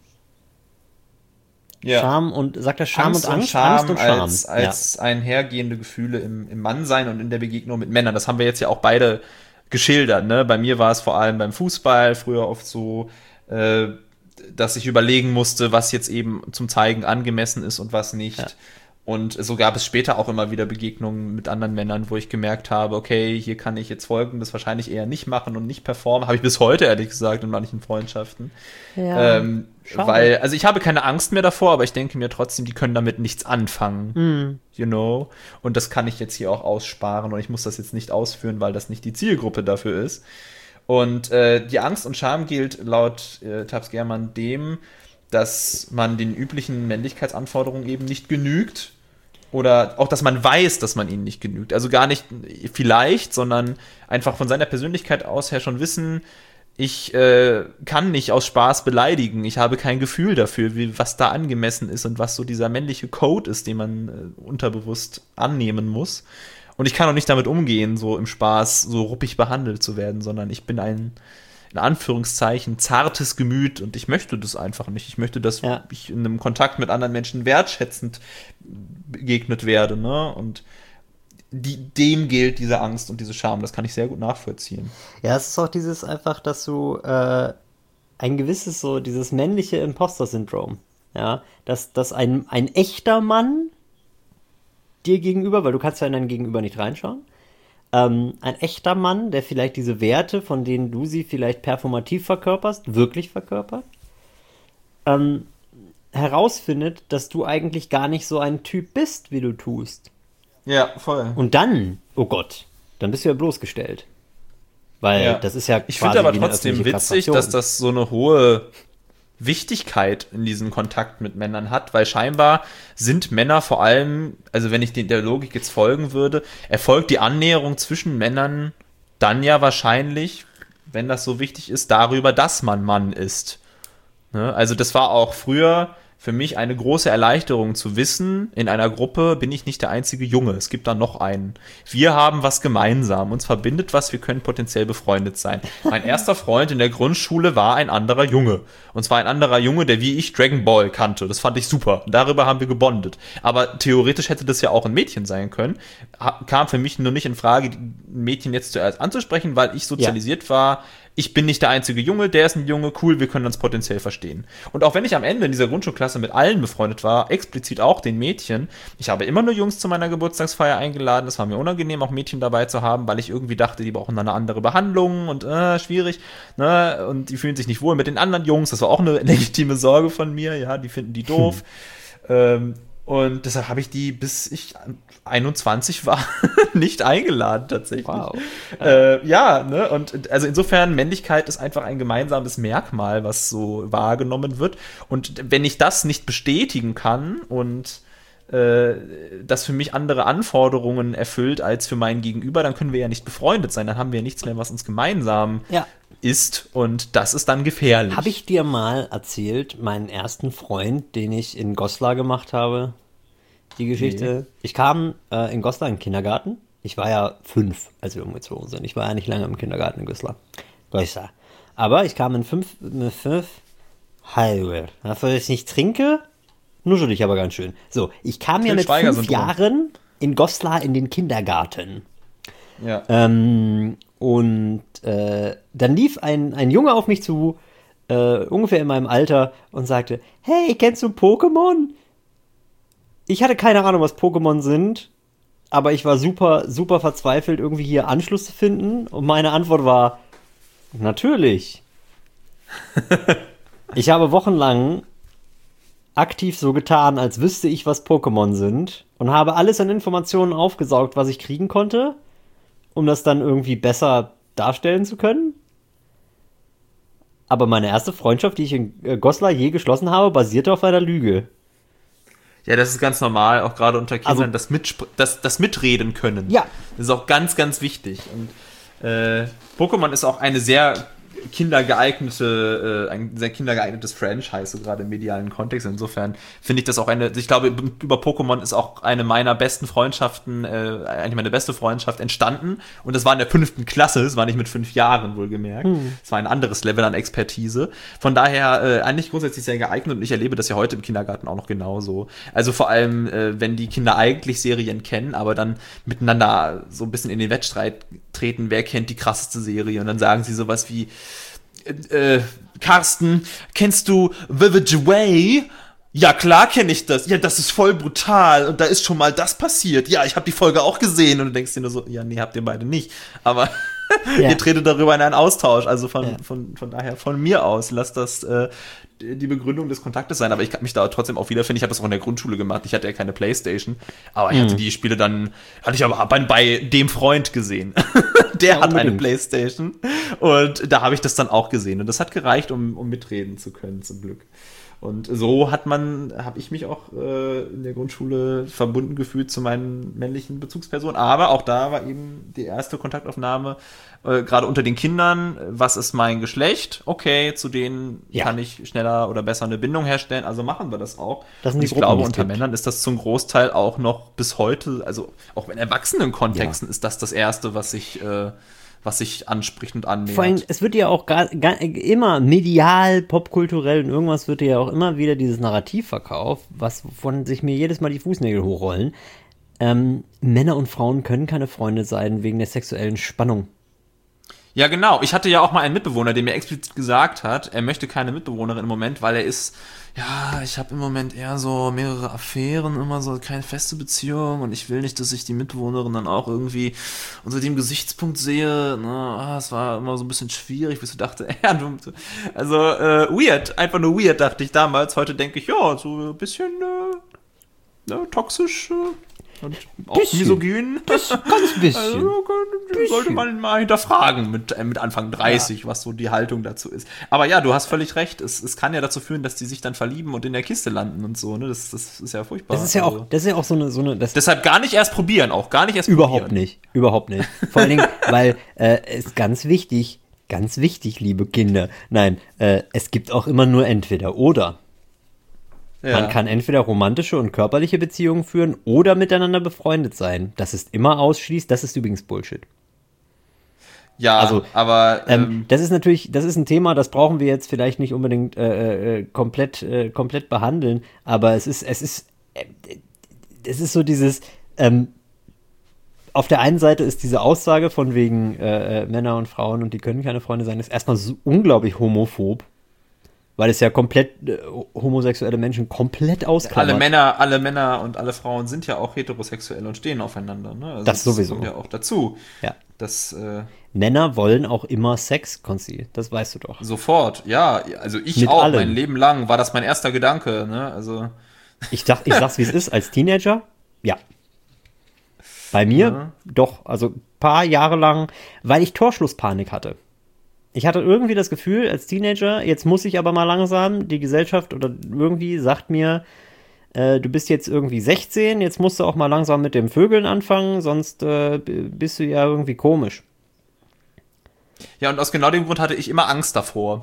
Ja. Scham und, sagt er Scham und Angst? Scham Angst und Scham. als einhergehende Gefühle im Mannsein und in der Begegnung mit Männern. Das haben wir jetzt ja auch beide geschildert, ne? Bei mir war es vor allem beim Fußball früher oft so, dass ich überlegen musste, was jetzt eben zum Zeigen angemessen ist und was nicht. Ja. Und so gab es später auch immer wieder Begegnungen mit anderen Männern, wo ich gemerkt habe, okay, hier kann ich jetzt Folgendes wahrscheinlich eher nicht machen und nicht performen. Habe ich bis heute, ehrlich gesagt, in manchen Freundschaften. Ja, weil, also ich habe keine Angst mehr davor, aber ich denke mir trotzdem, die können damit nichts anfangen. You know? Und das kann ich jetzt hier auch aussparen und ich muss das jetzt nicht ausführen, weil das nicht die Zielgruppe dafür ist. Und die Angst und Scham gilt laut Taps Germann dem, dass man den üblichen Männlichkeitsanforderungen eben nicht genügt. Oder auch, dass man weiß, dass man ihnen nicht genügt. Also gar nicht vielleicht, sondern einfach von seiner Persönlichkeit aus her schon wissen, ich kann nicht aus Spaß beleidigen. Ich habe kein Gefühl dafür, was da angemessen ist und was so dieser männliche Code ist, den man unterbewusst annehmen muss. Und ich kann auch nicht damit umgehen, so im Spaß so ruppig behandelt zu werden, sondern ich bin ein, in Anführungszeichen, zartes Gemüt und ich möchte das einfach nicht. Ich möchte, dass ich in einem Kontakt mit anderen Menschen wertschätzend begegnet werde, ne? Und dem gilt diese Angst und diese Scham. Das kann ich sehr gut nachvollziehen. Ja, es ist auch dieses einfach, dass du ein gewisses, so dieses männliche Imposter-Syndrom, ja, dass ein echter Mann dir gegenüber, weil du kannst ja in dein Gegenüber nicht reinschauen, ein echter Mann, der vielleicht diese Werte, von denen du sie vielleicht performativ verkörperst, wirklich verkörpert, herausfindet, dass du eigentlich gar nicht so ein Typ bist, wie du tust. Ja, voll. Und dann, oh Gott, dann bist du ja bloßgestellt. Weil das ist ja Ich quasi finde aber wie eine trotzdem öffentliche witzig, Kastration. dass das so eine hohe Wichtigkeit in diesem Kontakt mit Männern hat, weil scheinbar sind Männer vor allem, also wenn ich der Logik jetzt folgen würde, erfolgt die Annäherung zwischen Männern dann ja wahrscheinlich, wenn das so wichtig ist, darüber, dass man Mann ist. Ne? Also das war auch früher für mich eine große Erleichterung zu wissen, in einer Gruppe bin ich nicht der einzige Junge, es gibt da noch einen. Wir haben was gemeinsam, uns verbindet was, wir können potenziell befreundet sein. Mein erster Freund in der Grundschule war ein anderer Junge. Und zwar ein anderer Junge, der wie ich Dragon Ball kannte. Das fand ich super. Darüber haben wir gebondet. Aber theoretisch hätte das ja auch ein Mädchen sein können. Kam für mich nur nicht in Frage, ein Mädchen jetzt zuerst anzusprechen, weil ich sozialisiert war. Ich bin nicht der einzige Junge, der ist ein Junge, cool, wir können uns potenziell verstehen. Und auch wenn ich am Ende in dieser Grundschulklasse mit allen befreundet war, explizit auch den Mädchen, ich habe immer nur Jungs zu meiner Geburtstagsfeier eingeladen, es war mir unangenehm, auch Mädchen dabei zu haben, weil ich irgendwie dachte, die brauchen eine andere Behandlung und schwierig, ne, und die fühlen sich nicht wohl mit den anderen Jungs, das war auch eine legitime Sorge von mir, ja, die finden die doof. Und deshalb habe ich die, bis ich 21 war, nicht eingeladen tatsächlich. Wow. Ja, ne? Und also insofern, Männlichkeit ist einfach ein gemeinsames Merkmal, was so wahrgenommen wird. Und wenn ich das nicht bestätigen kann und das für mich andere Anforderungen erfüllt als für mein Gegenüber, dann können wir ja nicht befreundet sein. Dann haben wir ja nichts mehr, was uns gemeinsam ist. Und das ist dann gefährlich. Habe ich dir mal erzählt, meinen ersten Freund, den ich in Goslar gemacht habe? Die Geschichte. Nee. Ich kam in Goslar in den Kindergarten. Ich war ja 5, als wir umgezogen sind. Ich war ja nicht lange im Kindergarten in Goslar. Aber ich kam in 5 halbe. Dafür, dass ich nicht trinke, nuschel ich aber ganz schön. So, ich kam ja mit 5 Jahren in Goslar in den Kindergarten. Ja. Und dann lief ein Junge auf mich zu, ungefähr in meinem Alter, und sagte, hey, kennst du Pokémon? Ich hatte keine Ahnung, was Pokémon sind, aber ich war super, super verzweifelt, irgendwie hier Anschluss zu finden. Und meine Antwort war, natürlich. Ich habe wochenlang aktiv so getan, als wüsste ich, was Pokémon sind, und habe alles an Informationen aufgesaugt, was ich kriegen konnte, um das dann irgendwie besser darstellen zu können. Aber meine erste Freundschaft, die ich in Goslar je geschlossen habe, basierte auf einer Lüge. Ja, das ist ganz normal, auch gerade unter Kindern, also, das Mitreden können. Ja. Das ist auch ganz, ganz wichtig. Und Pokémon ist auch eine sehr ein sehr kindergeeignetes Franchise, so gerade im medialen Kontext. Insofern finde ich das auch ich glaube, über Pokémon ist auch eine meiner besten Freundschaften, eigentlich meine beste Freundschaft entstanden. Und das war in der 5. Klasse, das war nicht mit 5 Jahren wohlgemerkt. Es war ein anderes Level an Expertise. Von daher eigentlich grundsätzlich sehr geeignet, und ich erlebe das ja heute im Kindergarten auch noch genauso. Also vor allem, wenn die Kinder eigentlich Serien kennen, aber dann miteinander so ein bisschen in den Wettstreit treten, wer kennt die krasseste Serie, und dann sagen sie sowas wie Carsten, kennst du Vivid Way? Ja, klar kenne ich das. Ja, das ist voll brutal und da ist schon mal das passiert. Ja, ich habe die Folge auch gesehen, und du denkst dir nur so, ja, nee, habt ihr beide nicht. Aber ihr tretet darüber in einen Austausch. Also von daher von mir aus, lasst das die Begründung des Kontaktes sein. Aber ich kann mich da trotzdem auch wiederfinden. Ich habe das auch in der Grundschule gemacht. Ich hatte ja keine Playstation, aber ich hatte die Spiele dann, hatte ich aber bei dem Freund gesehen. Der hat eine Playstation, und da habe ich das dann auch gesehen. Und das hat gereicht, um mitreden zu können, zum Glück. Und so habe ich mich auch in der Grundschule verbunden gefühlt zu meinen männlichen Bezugspersonen. Aber auch da war eben die erste Kontaktaufnahme, gerade unter den Kindern, was ist mein Geschlecht? Okay, zu denen kann ich schneller oder besser eine Bindung herstellen, also machen wir das auch. Und ich glaube, unter Männern ist das zum Großteil auch noch bis heute, also auch in Erwachsenenkontexten ist das Erste, was sich anspricht und annähert. Vor allem, es wird ja auch immer medial, popkulturell und irgendwas wird ja auch immer wieder dieses Narrativ verkauft, wovon sich mir jedes Mal die Fußnägel hochrollen. Männer und Frauen können keine Freunde sein wegen der sexuellen Spannung. Ja, genau. Ich hatte ja auch mal einen Mitbewohner, der mir explizit gesagt hat, er möchte keine Mitbewohnerin im Moment, weil er ist, ja, ich habe im Moment eher so mehrere Affären, immer so keine feste Beziehung und ich will nicht, dass ich die Mitbewohnerin dann auch irgendwie unter dem Gesichtspunkt sehe. Ne? Es war immer so ein bisschen schwierig, bis ich dachte, ja, also weird, einfach nur weird, dachte ich damals. Heute denke ich, ja, so ein bisschen toxisch und auch misogyn. Ganz bisschen. Also, sollte man mal hinterfragen mit Anfang 30, was so die Haltung dazu ist. Aber ja, du hast völlig recht. Es kann ja dazu führen, dass die sich dann verlieben und in der Kiste landen und so. Ne? Das ist ja furchtbar. Das ist ja auch so eine deshalb gar nicht erst probieren, auch gar nicht erst überhaupt probieren. Überhaupt nicht. Vor allen Dingen, weil ist ganz wichtig, liebe Kinder. Nein, es gibt auch immer nur entweder oder. Ja. Man kann entweder romantische und körperliche Beziehungen führen oder miteinander befreundet sein. Das ist immer ausschließt, das ist übrigens Bullshit. Ja, also, aber das ist ein Thema, das brauchen wir jetzt vielleicht nicht unbedingt komplett behandeln, aber es ist so dieses auf der einen Seite ist diese Aussage von wegen Männer und Frauen und die können keine Freunde sein, ist erstmal so unglaublich homophob. Weil es ja komplett homosexuelle Menschen komplett ausklammert. Alle Männer und alle Frauen sind ja auch heterosexuell und stehen aufeinander. Ne? Also das sowieso. kommt ja auch dazu. Ja. Männer wollen auch immer Sex, Konzi. Das weißt du doch. Sofort, ja. Also ich mit auch, allem. Mein Leben lang war das mein erster Gedanke. Ne? Also ich sag's, wie es ist. Als Teenager, ja. Bei mir doch. Also ein paar Jahre lang, weil ich Torschlusspanik hatte. Ich hatte irgendwie das Gefühl, als Teenager, jetzt muss ich aber mal langsam, die Gesellschaft oder irgendwie sagt mir, du bist jetzt irgendwie 16, jetzt musst du auch mal langsam mit dem Vögeln anfangen, sonst bist du ja irgendwie komisch. Ja, und aus genau dem Grund hatte ich immer Angst davor.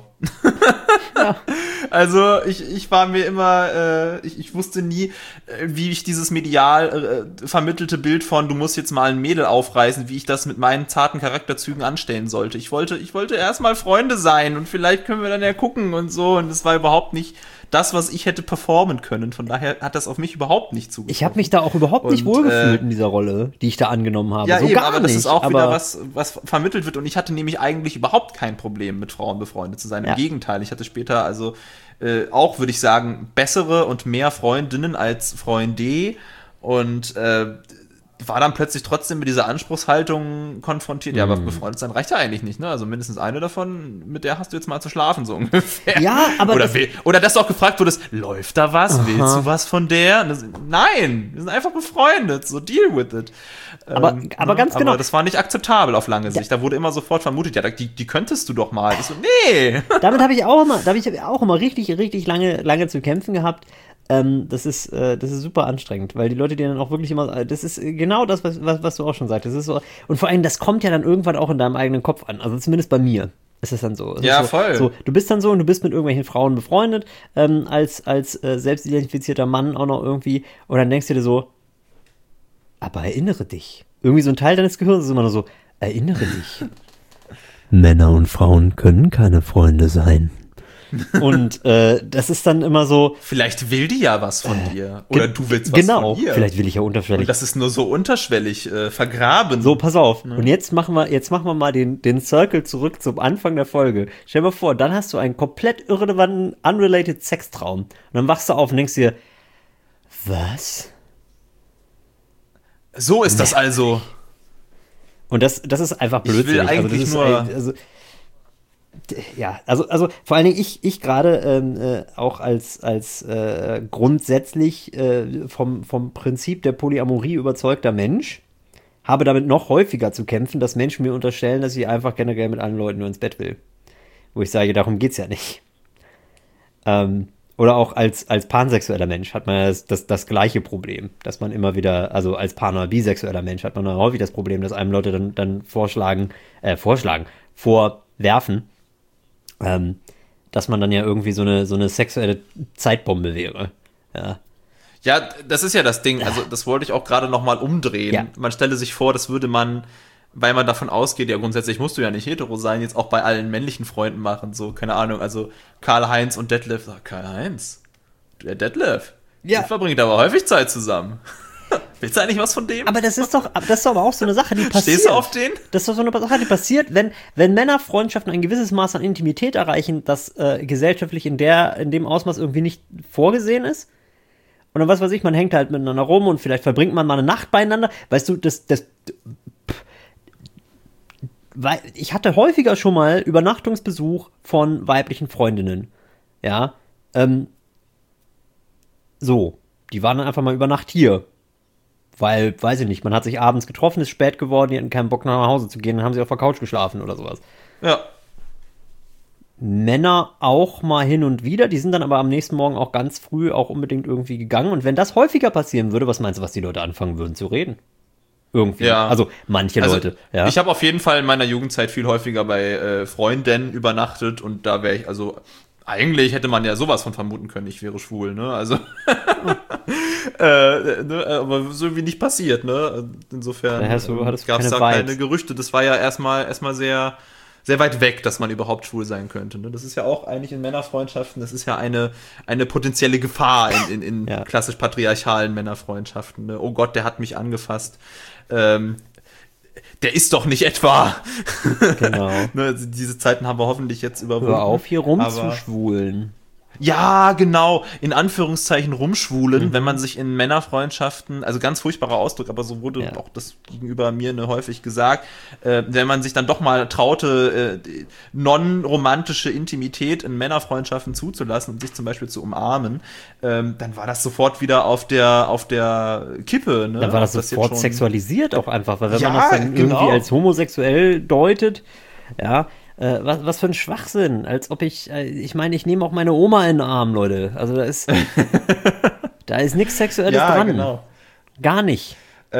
Ja. Also ich war mir immer, ich wusste nie, wie ich dieses medial vermittelte Bild von, du musst jetzt mal ein Mädel aufreißen, wie ich das mit meinen zarten Charakterzügen anstellen sollte. Ich wollte erstmal Freunde sein und vielleicht können wir dann ja gucken und so. Und es war überhaupt nicht das, was ich hätte performen können. Von daher hat das auf mich überhaupt nicht zugetroffen. Ich habe mich da auch überhaupt nicht wohlgefühlt in dieser Rolle, die ich da angenommen habe. Ja, so eben, gar aber das nicht, ist auch wieder was vermittelt wird. Und ich hatte nämlich eigentlich überhaupt kein Problem, mit Frauen befreundet zu sein. Im Gegenteil, ich hatte später also auch, würde ich sagen, bessere und mehr Freundinnen als Freunde und war dann plötzlich trotzdem mit dieser Anspruchshaltung konfrontiert. Ja, aber befreundet sein reicht ja eigentlich nicht, ne? Also mindestens eine davon, mit der hast du jetzt mal zu schlafen, so ungefähr. Ja, aber oder dass du auch gefragt wurdest, läuft da was? Aha. Willst du was von der? Nein, wir sind einfach befreundet, so deal with it. Aber ganz genau. Aber das war nicht akzeptabel auf lange Sicht. Da wurde immer sofort vermutet, ja, die könntest du doch mal. Ich so, nee. Damit habe ich auch immer richtig, richtig lange zu kämpfen gehabt. Das ist super anstrengend, weil die Leute, die dann auch wirklich immer, das ist genau das, was du auch schon sagtest. Das ist so, und vor allem, das kommt ja dann irgendwann auch in deinem eigenen Kopf an. Also zumindest bei mir ist es dann so. Ja, so, voll. So, du bist dann so und du bist mit irgendwelchen Frauen befreundet, als selbstidentifizierter Mann auch noch irgendwie. Und dann denkst du dir so, aber erinnere dich. Irgendwie so ein Teil deines Gehirns ist immer nur so, erinnere dich. Männer und Frauen können keine Freunde sein. Und das ist dann immer so. Vielleicht will die ja was von dir. Oder du willst was von ihr. Genau, vielleicht will ich ja unterschwellig. Und das ist nur so unterschwellig vergraben. So, pass auf. Ja. Und jetzt machen wir mal den Circle zurück zum Anfang der Folge. Stell dir mal vor, dann hast du einen komplett irrelevanten, unrelated Sextraum. Und dann wachst du auf und denkst dir, was? So ist das also. Und das ist einfach Blödsinn. Ich will eigentlich also vor allen Dingen ich gerade auch als grundsätzlich vom Prinzip der Polyamorie überzeugter Mensch habe damit noch häufiger zu kämpfen, dass Menschen mir unterstellen, dass ich einfach generell mit allen Leuten nur ins Bett will. Wo ich sage, darum geht's ja nicht. Oder auch als pansexueller Mensch hat man ja das gleiche Problem, dass man immer wieder, also als pan- oder bisexueller Mensch hat man dann häufig das Problem, dass einem Leute dann vorwerfen, dass man dann ja irgendwie so eine sexuelle Zeitbombe wäre. Ja, das ist ja das Ding, also das wollte ich auch gerade nochmal umdrehen. Ja. Man stelle sich vor, das würde man, weil man davon ausgeht, ja grundsätzlich musst du ja nicht hetero sein, jetzt auch bei allen männlichen Freunden machen, so, keine Ahnung, also Karl-Heinz und Detlef, Karl-Heinz, der Detlef, die verbringt aber häufig Zeit zusammen. Willst du eigentlich was von dem? Aber das ist doch aber auch so eine Sache, die passiert. Stehst du auf den? Das ist doch so eine Sache, die passiert, wenn Männerfreundschaften ein gewisses Maß an Intimität erreichen, das gesellschaftlich in dem Ausmaß irgendwie nicht vorgesehen ist. Und dann, was weiß ich, man hängt halt miteinander rum und vielleicht verbringt man mal eine Nacht beieinander. Weißt du, ich hatte häufiger schon mal Übernachtungsbesuch von weiblichen Freundinnen. Ja, so, die waren dann einfach mal über Nacht hier. Weil, weiß ich nicht, man hat sich abends getroffen, ist spät geworden, die hatten keinen Bock nach Hause zu gehen, dann haben sie auf der Couch geschlafen oder sowas. Ja. Männer auch mal hin und wieder, die sind dann aber am nächsten Morgen auch ganz früh auch unbedingt irgendwie gegangen. Und wenn das häufiger passieren würde, was meinst du, was die Leute anfangen würden zu reden? Irgendwie. Ja. Also manche Leute. Ja. Ich habe auf jeden Fall in meiner Jugendzeit viel häufiger bei Freundinnen übernachtet und da wäre ich, also eigentlich hätte man ja sowas von vermuten können, ich wäre schwul, ne? Also aber so irgendwie nicht passiert, ne? Insofern gab es da keine Gerüchte. Das war ja erstmal sehr, sehr weit weg, dass man überhaupt schwul sein könnte. Ne? Das ist ja auch eigentlich in Männerfreundschaften, das ist ja eine potenzielle Gefahr in ja. klassisch patriarchalen Männerfreundschaften. Ne? Oh Gott, der hat mich angefasst. Der ist doch nicht etwa. Genau. Ne, also diese Zeiten haben wir hoffentlich jetzt überwunden. Hör auf, hier rumzuschwulen. Ja, genau, in Anführungszeichen rumschwulen, wenn man sich in Männerfreundschaften, also ganz furchtbarer Ausdruck, aber so wurde auch das gegenüber mir häufig gesagt, wenn man sich dann doch mal traute, non-romantische Intimität in Männerfreundschaften zuzulassen und sich zum Beispiel zu umarmen, dann war das sofort wieder auf der Kippe. Ne? Dann war das sofort sexualisiert auch einfach, weil wenn man das dann irgendwie als homosexuell deutet, ja, was für ein Schwachsinn, als ob ich meine, ich nehme auch meine Oma in den Arm, Leute. Also da ist nichts Sexuelles dran. Genau. Gar nicht.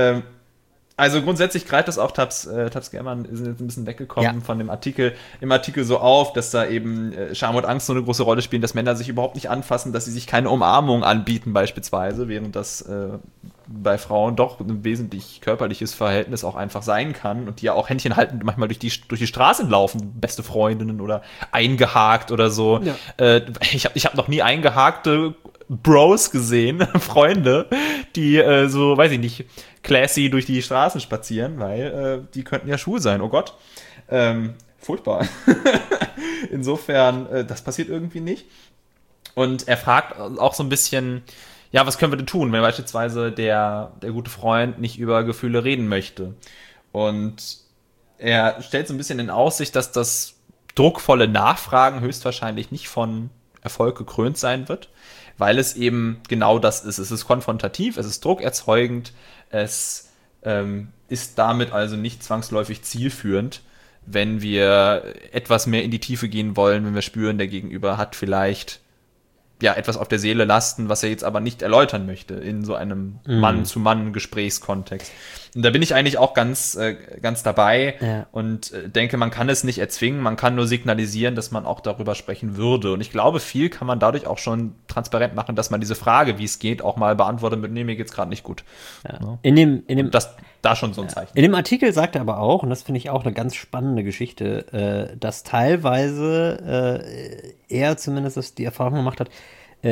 Also grundsätzlich greift das auch Tabs German, sind jetzt ein bisschen weggekommen von dem Artikel, im Artikel so auf, dass da eben Scham und Angst so eine große Rolle spielen, dass Männer sich überhaupt nicht anfassen, dass sie sich keine Umarmung anbieten beispielsweise, während das bei Frauen doch ein wesentlich körperliches Verhältnis auch einfach sein kann und die ja auch Händchen halten, manchmal durch die Straße laufen, beste Freundinnen oder eingehakt oder so. Ja. Ich hab noch nie eingehakte Bros gesehen, Freunde, die so, weiß ich nicht, classy durch die Straßen spazieren, weil die könnten ja schwul sein, oh Gott. Furchtbar. Insofern, das passiert irgendwie nicht. Und er fragt auch so ein bisschen, ja, was können wir denn tun, wenn beispielsweise der gute Freund nicht über Gefühle reden möchte? Und er stellt so ein bisschen in Aussicht, dass das druckvolle Nachfragen höchstwahrscheinlich nicht von Erfolg gekrönt sein wird, weil es eben genau das ist. Es ist konfrontativ, es ist druckerzeugend, es ist damit also nicht zwangsläufig zielführend, wenn wir etwas mehr in die Tiefe gehen wollen, wenn wir spüren, der Gegenüber hat vielleicht ja etwas auf der Seele lasten, was er jetzt aber nicht erläutern möchte in so einem Mann-zu-Mann-Gesprächskontext. Und da bin ich eigentlich auch ganz dabei und denke, man kann es nicht erzwingen, man kann nur signalisieren, dass man auch darüber sprechen würde. Und ich glaube, viel kann man dadurch auch schon transparent machen, dass man diese Frage, wie es geht, auch mal beantwortet mit, nee, mir geht's gerade nicht gut. Ja. In das da schon so ein Zeichen. In dem Artikel sagt er aber auch, und das finde ich auch eine ganz spannende Geschichte, dass teilweise er zumindest die Erfahrung gemacht hat,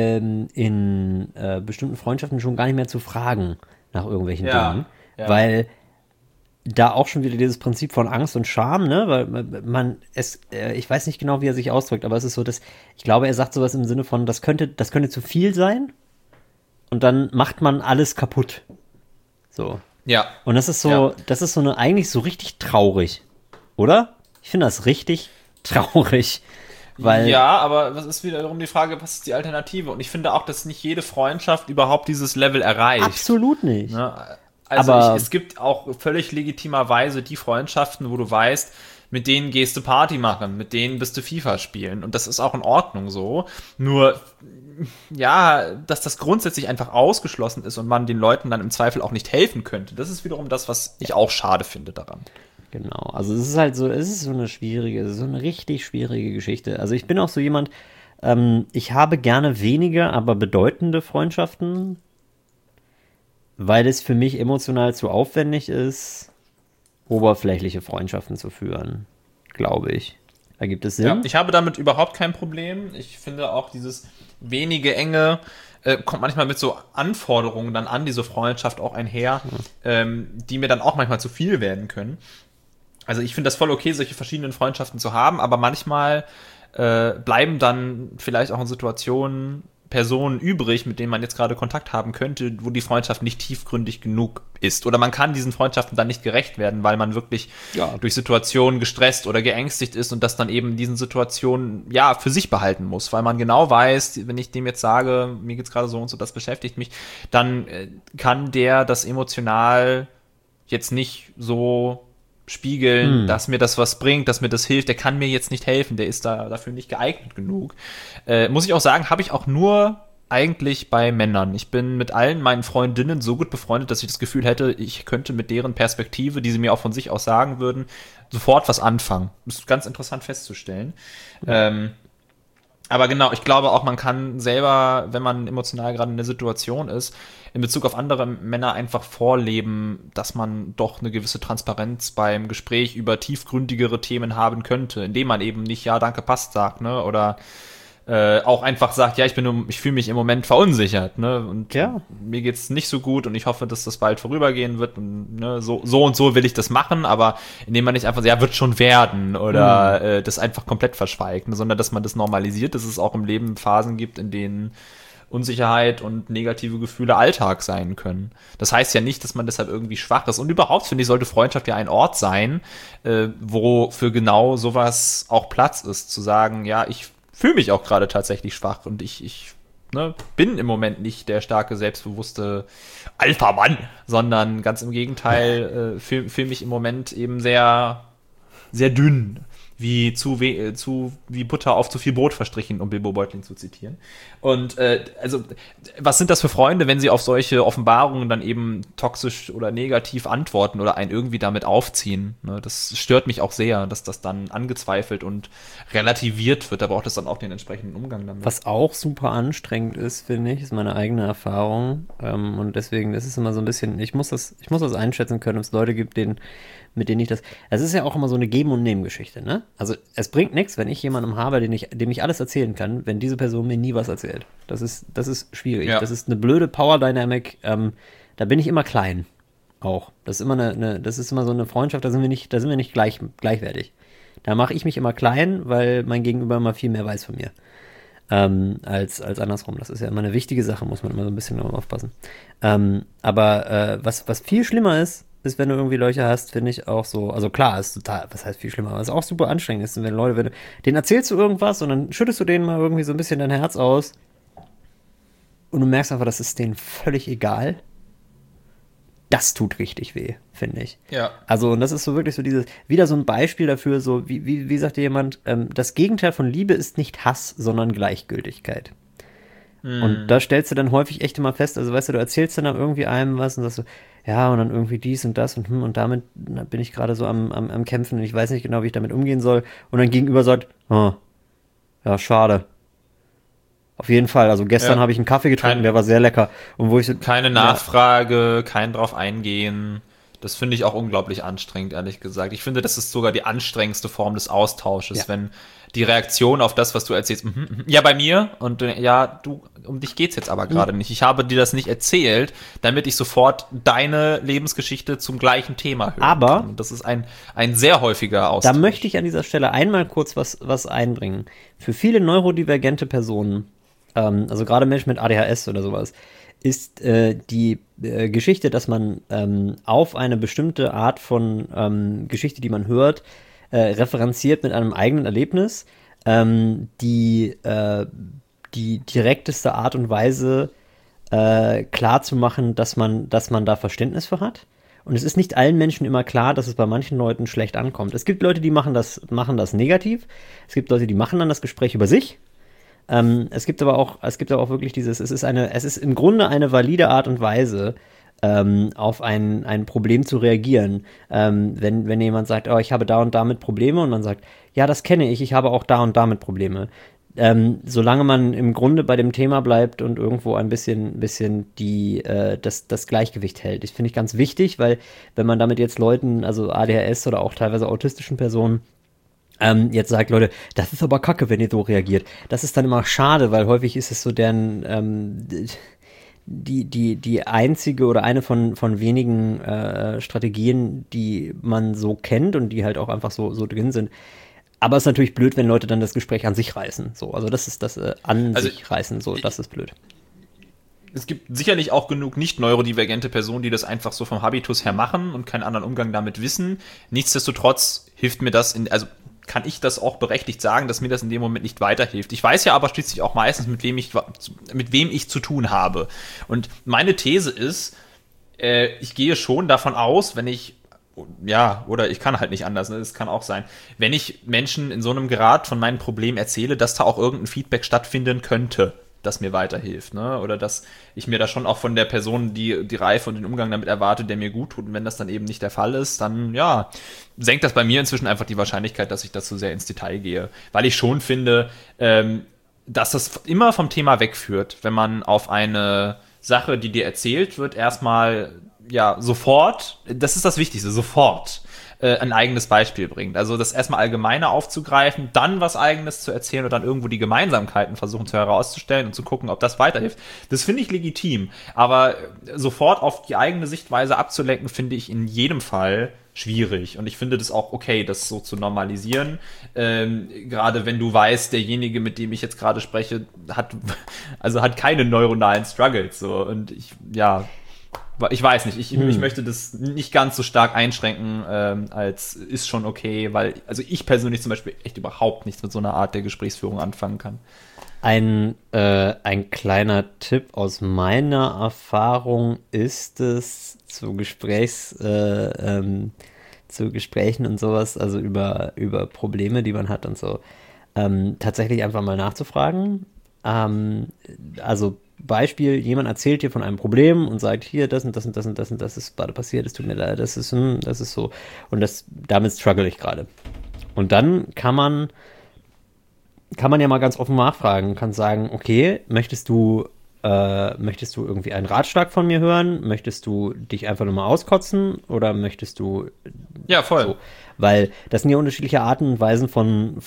in bestimmten Freundschaften schon gar nicht mehr zu fragen nach irgendwelchen Dingen. Ja. Weil da auch schon wieder dieses Prinzip von Angst und Scham, ne, weil ich weiß nicht genau, wie er sich ausdrückt, aber es ist so, dass, ich glaube, er sagt sowas im Sinne von, das könnte zu viel sein und dann macht man alles kaputt. So. Ja. Und das ist so eine, eigentlich so richtig traurig, oder? Ich finde das richtig traurig. Weil ja, aber was ist wiederum die Frage, was ist die Alternative? Und ich finde auch, dass nicht jede Freundschaft überhaupt dieses Level erreicht. Absolut nicht. Ne? Also es gibt auch völlig legitimerweise die Freundschaften, wo du weißt, mit denen gehst du Party machen, mit denen bist du FIFA spielen. Und das ist auch in Ordnung so. Nur, ja, dass das grundsätzlich einfach ausgeschlossen ist und man den Leuten dann im Zweifel auch nicht helfen könnte. Das ist wiederum das, was ich auch schade finde daran. Genau, also es ist halt so, so eine richtig schwierige Geschichte. Also ich bin auch so jemand, ich habe gerne wenige, aber bedeutende Freundschaften, weil es für mich emotional zu aufwendig ist, oberflächliche Freundschaften zu führen, glaube ich. Ergibt es Ja, Sinn? ich habe damit überhaupt kein Problem. Ich finde auch dieses wenige Enge kommt manchmal mit so Anforderungen dann an diese Freundschaft auch einher, die mir dann auch manchmal zu viel werden können. Also ich finde das voll okay, solche verschiedenen Freundschaften zu haben, aber manchmal bleiben dann vielleicht auch in Situationen Personen übrig, mit denen man jetzt gerade Kontakt haben könnte, wo die Freundschaft nicht tiefgründig genug ist. Oder man kann diesen Freundschaften dann nicht gerecht werden, weil man wirklich durch Situationen gestresst oder geängstigt ist und das dann eben diesen Situationen ja für sich behalten muss, weil man genau weiß, wenn ich dem jetzt sage, mir geht's gerade so und so, das beschäftigt mich, dann kann der das emotional jetzt nicht so spiegeln, dass mir das was bringt, dass mir das hilft. Der kann mir jetzt nicht helfen, der ist dafür nicht geeignet genug. Muss ich auch sagen, habe ich auch nur eigentlich bei Männern. Ich bin mit allen meinen Freundinnen so gut befreundet, dass ich das Gefühl hätte, ich könnte mit deren Perspektive, die sie mir auch von sich aus sagen würden, sofort was anfangen. Das ist ganz interessant festzustellen. Aber genau, ich glaube auch, man kann selber, wenn man emotional gerade in der Situation ist, in Bezug auf andere Männer einfach vorleben, dass man doch eine gewisse Transparenz beim Gespräch über tiefgründigere Themen haben könnte, indem man eben nicht ja, danke, passt sagt, ne, oder auch einfach sagt, ja, ich fühle mich im Moment verunsichert, ne, und mir geht's nicht so gut und ich hoffe, dass das bald vorübergehen wird und ne, so und so will ich das machen, aber indem man nicht einfach sagt, ja, wird schon werden oder das einfach komplett verschweigt, ne, sondern dass man das normalisiert, dass es auch im Leben Phasen gibt, in denen Unsicherheit und negative Gefühle Alltag sein können. Das heißt ja nicht, dass man deshalb irgendwie schwach ist. Und überhaupt, finde ich, sollte Freundschaft ja ein Ort sein, wo für genau sowas auch Platz ist, zu sagen, ja, ich fühle mich auch gerade tatsächlich schwach und ich bin im Moment nicht der starke, selbstbewusste Alpha-Mann, sondern ganz im Gegenteil, fühl mich im Moment eben sehr, sehr dünn, wie wie Butter auf zu viel Brot verstrichen, um Bilbo Beutling zu zitieren. Und also, was sind das für Freunde, wenn sie auf solche Offenbarungen dann eben toxisch oder negativ antworten oder einen irgendwie damit aufziehen? Ne, das stört mich auch sehr, dass das dann angezweifelt und relativiert wird. Da braucht es dann auch den entsprechenden Umgang damit. Was auch super anstrengend ist, finde ich, ist meine eigene Erfahrung. Und deswegen ist es immer so ein bisschen, ich muss das einschätzen können, ob es Leute gibt, mit denen ich das. Es ist ja auch immer so eine Geben- und Nehmen-Geschichte, ne? Also es bringt nichts, wenn ich jemandem habe, dem ich alles erzählen kann, wenn diese Person mir nie was erzählt. Das ist schwierig. Ja. Das ist eine blöde Power-Dynamic. Da bin ich immer klein. Auch. Das ist immer das ist immer so eine Freundschaft, da sind wir nicht gleichwertig. Da mache ich mich immer klein, weil mein Gegenüber immer viel mehr weiß von mir. Als andersrum. Das ist ja immer eine wichtige Sache, muss man immer so ein bisschen drauf aufpassen. Aber was viel schlimmer ist, wenn du irgendwie Leute hast, finde ich auch so, also klar, ist total, was heißt viel schlimmer, aber es ist auch super anstrengend ist, wenn Leute, denen erzählst du irgendwas und dann schüttest du denen mal irgendwie so ein bisschen dein Herz aus und du merkst einfach, das ist denen völlig egal. Das tut richtig weh, finde ich. Ja. Also, und das ist so wirklich so wieder so ein Beispiel dafür, so, wie sagt dir jemand, das Gegenteil von Liebe ist nicht Hass, sondern Gleichgültigkeit. Und da stellst du dann häufig echt immer fest, also weißt du, du erzählst dann irgendwie einem was und sagst so, ja, und dann irgendwie dies und das und damit bin ich gerade so am Kämpfen und ich weiß nicht genau, wie ich damit umgehen soll. Und dann gegenüber sagt, oh, ja, schade. Auf jeden Fall, also gestern habe ich einen Kaffee getrunken, der war sehr lecker. Und wo ich so, keine Nachfrage, kein drauf eingehen. Das finde ich auch unglaublich anstrengend, ehrlich gesagt. Ich finde, das ist sogar die anstrengendste Form des Austausches, wenn die Reaktion auf das, was du erzählst, ja, bei mir, und ja, um dich geht's jetzt aber gerade nicht. Ich habe dir das nicht erzählt, damit ich sofort deine Lebensgeschichte zum gleichen Thema höre. Aber kann. Das ist ein sehr häufiger Austausch. Da möchte ich an dieser Stelle einmal kurz was einbringen. Für viele neurodivergente Personen, also gerade Menschen mit ADHS oder sowas, ist die Geschichte, dass man auf eine bestimmte Art von Geschichte, die man hört, referenziert mit einem eigenen Erlebnis, die direkteste Art und Weise klar zu machen, dass man da Verständnis für hat. Und es ist nicht allen Menschen immer klar, dass es bei manchen Leuten schlecht ankommt. Es gibt Leute, die machen das negativ. Es gibt Leute, die machen dann das Gespräch über sich. Es gibt aber auch wirklich es ist im Grunde eine valide Art und Weise, auf ein Problem zu reagieren. Wenn jemand sagt, oh, ich habe da und damit Probleme und man sagt, ja, das kenne ich habe auch da und damit Probleme. Solange man im Grunde bei dem Thema bleibt und irgendwo ein bisschen das Gleichgewicht hält. Das finde ich ganz wichtig, weil wenn man damit jetzt Leuten, also ADHS oder auch teilweise autistischen Personen, jetzt sagt, Leute, das ist aber kacke, wenn ihr so reagiert. Das ist dann immer schade, weil häufig ist es so deren die einzige oder eine von wenigen Strategien, die man so kennt und die halt auch einfach so drin sind. Aber es ist natürlich blöd, wenn Leute dann das Gespräch an sich reißen. So, also das ist das sich reißen, so, das ist blöd. Es gibt sicherlich auch genug nicht neurodivergente Personen, die das einfach so vom Habitus her machen und keinen anderen Umgang damit wissen. Nichtsdestotrotz hilft mir das, also kann ich das auch berechtigt sagen, dass mir das in dem Moment nicht weiterhilft. Ich weiß ja aber schließlich auch meistens, mit wem ich zu tun habe. Und meine These ist, ich gehe schon davon aus, wenn ich, ja, oder ich kann halt nicht anders, ne? Das kann auch sein, wenn ich Menschen in so einem Grad von meinen Problemen erzähle, dass da auch irgendein Feedback stattfinden könnte, das mir weiterhilft, ne? Oder dass ich mir da schon auch von der Person die Reife und den Umgang damit erwarte, der mir gut tut. Und wenn das dann eben nicht der Fall ist, dann, ja, senkt das bei mir inzwischen einfach die Wahrscheinlichkeit, dass ich dazu sehr ins Detail gehe. Weil ich schon finde, dass das immer vom Thema wegführt, wenn man auf eine Sache, die dir erzählt wird, erstmal, ja, sofort, das ist das Wichtigste, sofort ein eigenes Beispiel bringt. Also das erstmal Allgemeine aufzugreifen, dann was Eigenes zu erzählen und dann irgendwo die Gemeinsamkeiten versuchen zu herauszustellen und zu gucken, ob das weiterhilft. Das finde ich legitim. Aber sofort auf die eigene Sichtweise abzulenken, finde ich in jedem Fall schwierig. Und ich finde das auch okay, das so zu normalisieren. Gerade wenn du weißt, derjenige, mit dem ich jetzt gerade spreche, hat keine neuronalen Struggles. So. Und ich weiß nicht, ich möchte das nicht ganz so stark einschränken, als ist schon okay, weil, also ich persönlich zum Beispiel echt überhaupt nichts mit so einer Art der Gesprächsführung anfangen kann. Ein kleiner Tipp aus meiner Erfahrung ist es, zu Gesprächen und sowas, also über Probleme, die man hat und so, tatsächlich einfach mal nachzufragen. Also Beispiel, jemand erzählt dir von einem Problem und sagt, hier, das und das und das und das und das ist gerade passiert, es tut mir leid, das ist so. Und damit struggle ich gerade. Und dann kann man ja mal ganz offen nachfragen, kann sagen, okay, möchtest du irgendwie einen Ratschlag von mir hören? Möchtest du dich einfach nur mal auskotzen? Oder möchtest du... Ja, voll. So? Weil das sind ja unterschiedliche Arten und Weisen von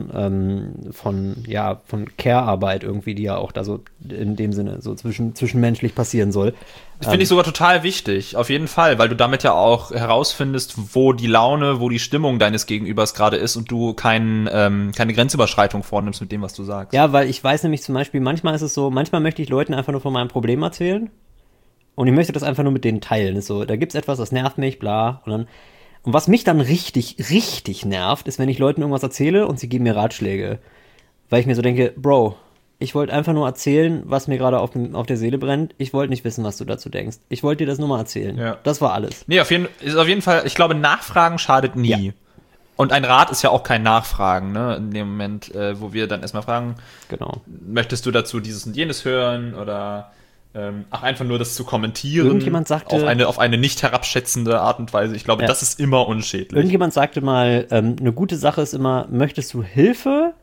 Care-Arbeit irgendwie, die ja auch da so in dem Sinne so zwischenmenschlich passieren soll. Das finde ich sogar total wichtig, auf jeden Fall, weil du damit ja auch herausfindest, wo die Laune, wo die Stimmung deines Gegenübers gerade ist und du keine Grenzüberschreitung vornimmst mit dem, was du sagst. Ja, weil ich weiß nämlich zum Beispiel, manchmal ist es so, manchmal möchte ich Leuten einfach nur von meinem Problem erzählen und ich möchte das einfach nur mit denen teilen. Ist so, da gibt's etwas, das nervt mich, bla, und was mich dann richtig, richtig nervt, ist, wenn ich Leuten irgendwas erzähle und sie geben mir Ratschläge. Weil ich mir so denke, Bro, ich wollte einfach nur erzählen, was mir gerade auf der Seele brennt. Ich wollte nicht wissen, was du dazu denkst. Ich wollte dir das nur mal erzählen. Ja. Das war alles. Nee, auf jeden Fall, ich glaube, Nachfragen schadet nie. Ja. Und ein Rat ist ja auch kein Nachfragen, ne? In dem Moment, wo wir dann erstmal fragen, genau, möchtest du dazu dieses und jenes hören oder einfach nur das zu kommentieren. Irgendjemand sagte, auf eine nicht herabschätzende Art und Weise. Ich glaube, das ist immer unschädlich. Irgendjemand sagte mal, eine gute Sache ist immer, möchtest du Hilfe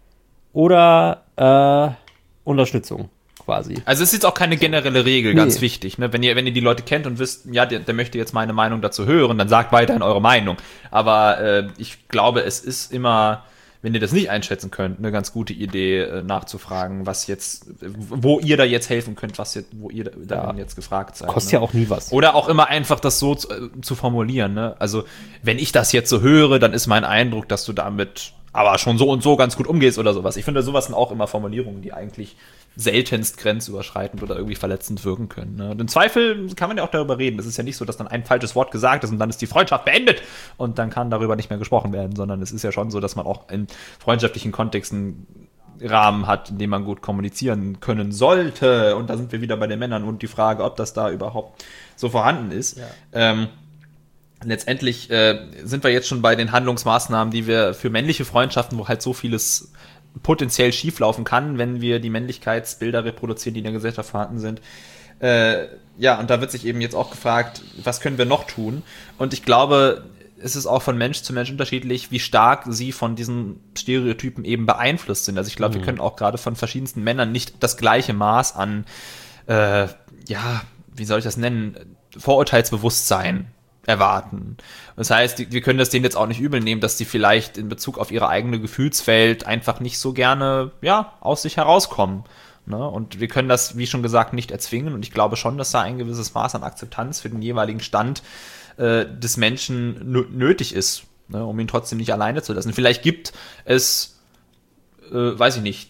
oder Unterstützung quasi. Also es ist jetzt auch keine generelle Regel, ganz wichtig. Ne? Wenn ihr die Leute kennt und wisst, ja, der möchte jetzt meine Meinung dazu hören, dann sagt weiterhin eure Meinung. Aber ich glaube, es ist immer, wenn ihr das nicht einschätzen könnt, eine ganz gute Idee, nachzufragen, wo ihr da jetzt helfen könnt, wo ihr da jetzt gefragt seid. Kostet ja auch nie was. Oder auch immer einfach das so zu formulieren. Ne? Also wenn ich das jetzt so höre, dann ist mein Eindruck, dass du damit aber schon so und so ganz gut umgehst oder sowas. Ich finde, sowas sind auch immer Formulierungen, die eigentlich seltenst grenzüberschreitend oder irgendwie verletzend wirken können. Ne? Und im Zweifel kann man ja auch darüber reden. Es ist ja nicht so, dass dann ein falsches Wort gesagt ist und dann ist die Freundschaft beendet und dann kann darüber nicht mehr gesprochen werden, sondern es ist ja schon so, dass man auch in freundschaftlichen Kontexten Rahmen hat, in dem man gut kommunizieren können sollte. Und da sind wir wieder bei den Männern und die Frage, ob das da überhaupt so vorhanden ist. Ja. Letztendlich sind wir jetzt schon bei den Handlungsmaßnahmen, die wir für männliche Freundschaften, wo halt so vieles potenziell schieflaufen kann, wenn wir die Männlichkeitsbilder reproduzieren, die in der Gesellschaft vorhanden sind. Und da wird sich eben jetzt auch gefragt, was können wir noch tun? Und ich glaube, es ist auch von Mensch zu Mensch unterschiedlich, wie stark sie von diesen Stereotypen eben beeinflusst sind. Also ich glaube, wir können auch gerade von verschiedensten Männern nicht das gleiche Maß an, wie soll ich das nennen, Vorurteilsbewusstsein erwarten. Das heißt, wir können das denen jetzt auch nicht übel nehmen, dass die vielleicht in Bezug auf ihre eigene Gefühlswelt einfach nicht so gerne, ja, aus sich herauskommen. Ne? Und wir können das, wie schon gesagt, nicht erzwingen. Und ich glaube schon, dass da ein gewisses Maß an Akzeptanz für den jeweiligen Stand des Menschen nötig ist, ne? Um ihn trotzdem nicht alleine zu lassen. Vielleicht gibt es, weiß ich nicht,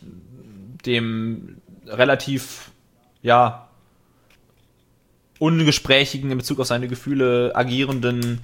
dem relativ, ja, ungesprächigen, in Bezug auf seine Gefühle agierenden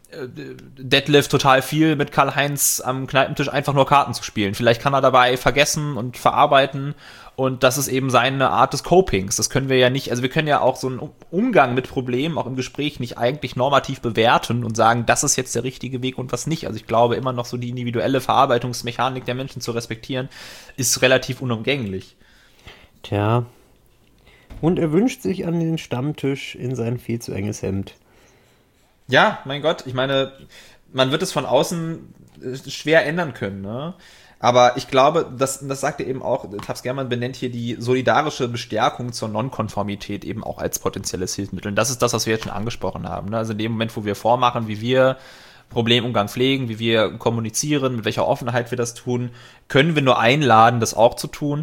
Detlef total viel mit Karl-Heinz am Kneipentisch einfach nur Karten zu spielen. Vielleicht kann er dabei vergessen und verarbeiten und das ist eben seine Art des Copings. Das können wir ja nicht, also wir können ja auch so einen Umgang mit Problemen, auch im Gespräch, nicht eigentlich normativ bewerten und sagen, das ist jetzt der richtige Weg und was nicht. Also ich glaube immer noch so die individuelle Verarbeitungsmechanik der Menschen zu respektieren, ist relativ unumgänglich. Tja. Und er wünscht sich an den Stammtisch in sein viel zu enges Hemd. Ja, mein Gott, ich meine, man wird es von außen schwer ändern können, ne? Aber ich glaube, das sagt er eben auch, Taps Germann benennt hier die solidarische Bestärkung zur Nonkonformität eben auch als potenzielles Hilfsmittel. Und das ist das, was wir jetzt schon angesprochen haben, ne? Also in dem Moment, wo wir vormachen, wie wir Problemumgang pflegen, wie wir kommunizieren, mit welcher Offenheit wir das tun, können wir nur einladen, das auch zu tun.